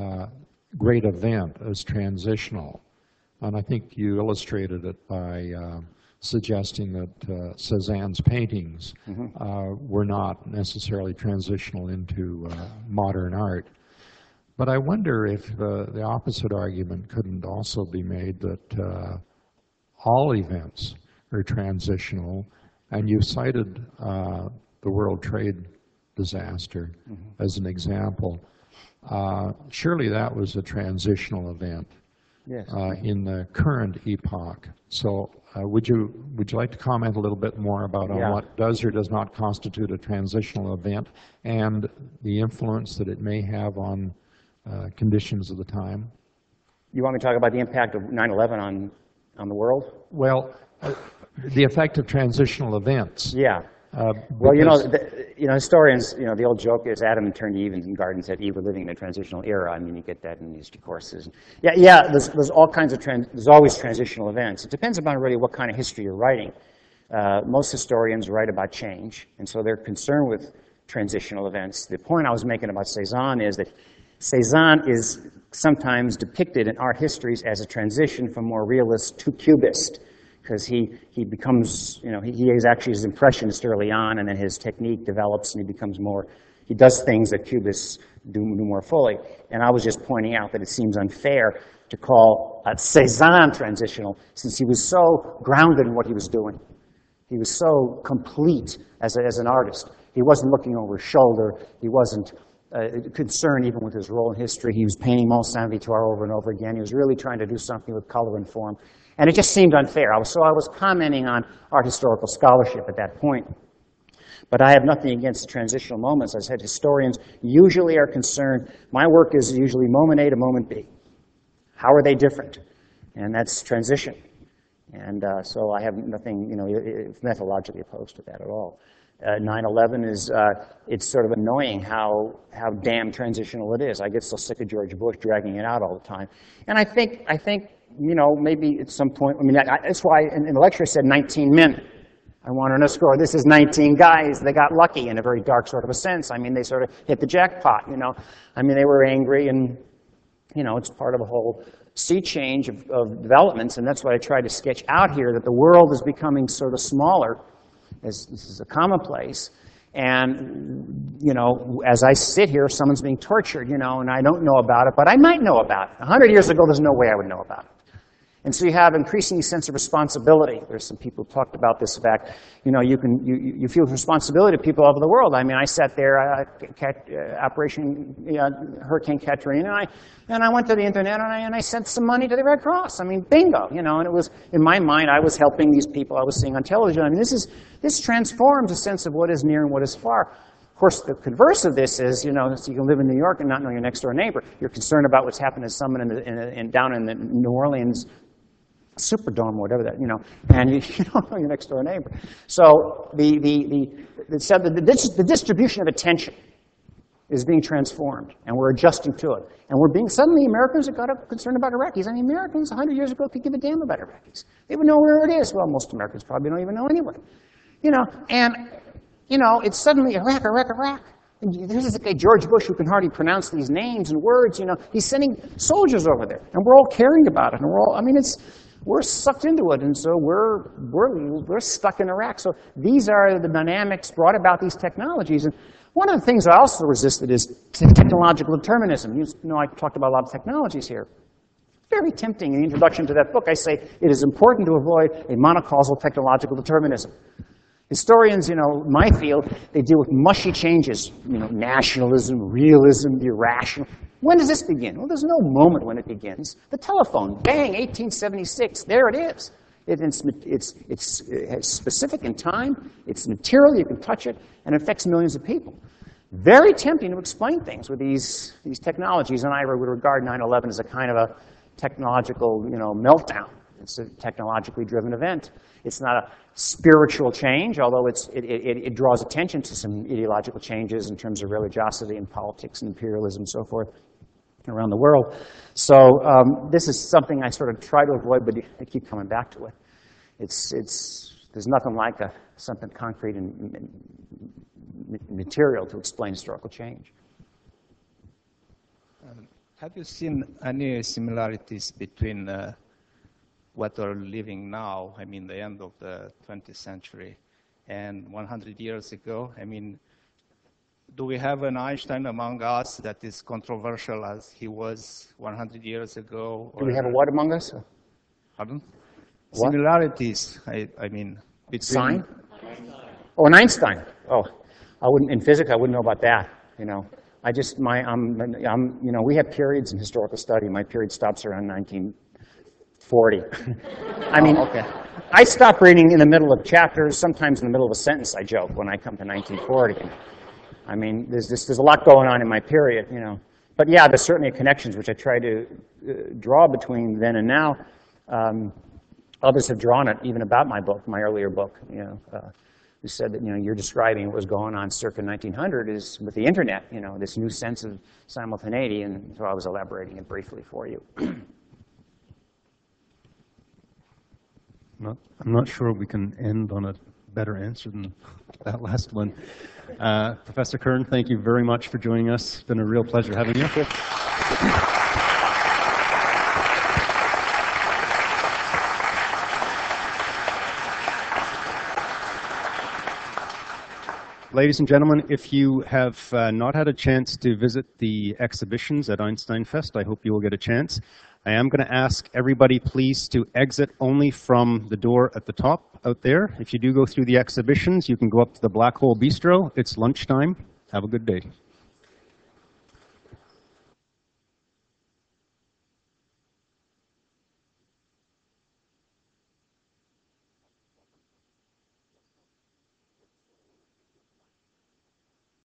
great event as transitional. And I think you illustrated it by suggesting that Cézanne's paintings were not necessarily transitional into modern art. But I wonder if the opposite argument couldn't also be made that all events are transitional, and you cited the World Trade disaster as an example. Surely that was a transitional event. Yes. In the current epoch. So would you like to comment a little bit more about on what does or does not constitute a transitional event and the influence that it may have on conditions of the time? You want me to talk about the impact of 9/11 on the world? Well, the effect of transitional events. Yeah. Well, historians, the old joke is Adam turned Eve in the garden and said, Eve, we're living in a transitional era. I mean, you get that in history courses. Yeah, there's all kinds of, there's always transitional events. It depends upon really what kind of history you're writing. Most historians write about change, and so they're concerned with transitional events. The point I was making about Cézanne is that Cézanne is sometimes depicted in art histories as a transition from more realist to cubist, because he becomes, he is actually his impressionist early on, and then his technique develops, and he does things that cubists do more fully. And I was just pointing out that it seems unfair to call Cézanne transitional, since he was so grounded in what he was doing. He was so complete as an artist. He wasn't looking over his shoulder. He wasn't concerned even with his role in history. He was painting Mont Saint-Victoire over and over again. He was really trying to do something with color and form. And it just seemed unfair. I was commenting on art historical scholarship at that point. But I have nothing against the transitional moments. I said historians usually are concerned. My work is usually moment A to moment B. How are they different? And that's transition. And so I have nothing, methodologically opposed to that at all. 9/11 is, it's sort of annoying how damn transitional it is. I get so sick of George Bush dragging it out all the time. And I think maybe at some point, that's why in the lecture I said 19 men. I want to underscore, this is 19 guys. They got lucky in a very dark sort of a sense. They sort of hit the jackpot, they were angry, and, it's part of a whole sea change of developments, and that's what I tried to sketch out here, that the world is becoming sort of smaller, as this is a commonplace. And, as I sit here, someone's being tortured, and I don't know about it, but I might know about it. 100 years ago, there's no way I would know about it. And so you have increasing sense of responsibility. There's some people who talked about this fact. You know, you feel responsibility to people all over the world. I mean, I sat there, Operation Hurricane Katrina, and I went to the internet and I sent some money to the Red Cross. I mean, bingo, you know. And it was, in my mind, I was helping these people I was seeing on television. I mean, this transforms a sense of what is near and what is far. Of course, the converse of this is, you know, so you can live in New York and not know your next door neighbor. You're concerned about what's happening to someone down in the New Orleans Superdome or whatever that, you know, and you don't know your next door neighbor. So the distribution of attention is being transformed, and we're adjusting to it. And suddenly Americans have got concerned about Iraqis. I mean, Americans 100 years ago could give a damn about Iraqis. They would know where it is. Well, most Americans probably don't even know anyway. You know, and, you know, it's suddenly Iraq. And there's this guy, George Bush, who can hardly pronounce these names and words, you know. He's sending soldiers over there, and we're all caring about it. And we're sucked into it, and so we're stuck in Iraq. So these are the dynamics brought about these technologies. And one of the things I also resisted is technological determinism. You know, I talked about a lot of technologies here. Very tempting. In the introduction to that book, I say it is important to avoid a monocausal technological determinism. Historians, you know, my field, they deal with mushy changes. You know, nationalism, realism, the irrational. When does this begin? Well, there's no moment when it begins. The telephone, bang, 1876, there it is. It's specific in time, it's material, you can touch it, and it affects millions of people. Very tempting to explain things with these technologies, and I would regard 9/11 as a kind of a technological, you know, meltdown. It's a technologically driven event. It's not a spiritual change, although it draws attention to some ideological changes in terms of religiosity and politics and imperialism and so forth around the world. So this is something I sort of try to avoid, but I keep coming back to it. There's nothing like something concrete and material to explain historical change. Have you seen any similarities between what we're living now, I mean the end of the 20th century, and 100 years ago? I mean, do we have an Einstein among us that is controversial as he was 100 years ago? Do we have a what among us? Pardon? What? Similarities, I mean, between... Sign? Oh, an Einstein. Oh, I wouldn't, in physics, I wouldn't know about that, you know. You know, we have periods in historical study. My period stops around 1940. I mean, okay. I stop reading in the middle of chapters, sometimes in the middle of a sentence, I joke, when I come to 1940. I mean, there's a lot going on in my period, you know. But yeah, there's certainly connections which I try to draw between then and now. Others have drawn it, even about my book, my earlier book, you know, who said that, you know, you're describing what was going on circa 1900 is with the internet, you know, this new sense of simultaneity, and so I was elaborating it briefly for you. I'm not sure we can end on a better answer than that last one. Professor Kern, thank you very much for joining us. It's been a real pleasure having you. Ladies and gentlemen, if you have not had a chance to visit the exhibitions at Einstein Fest, I hope you will get a chance. I am going to ask everybody, please, to exit only from the door at the top out there. If you do go through the exhibitions, you can go up to the Black Hole Bistro. It's lunchtime. Have a good day.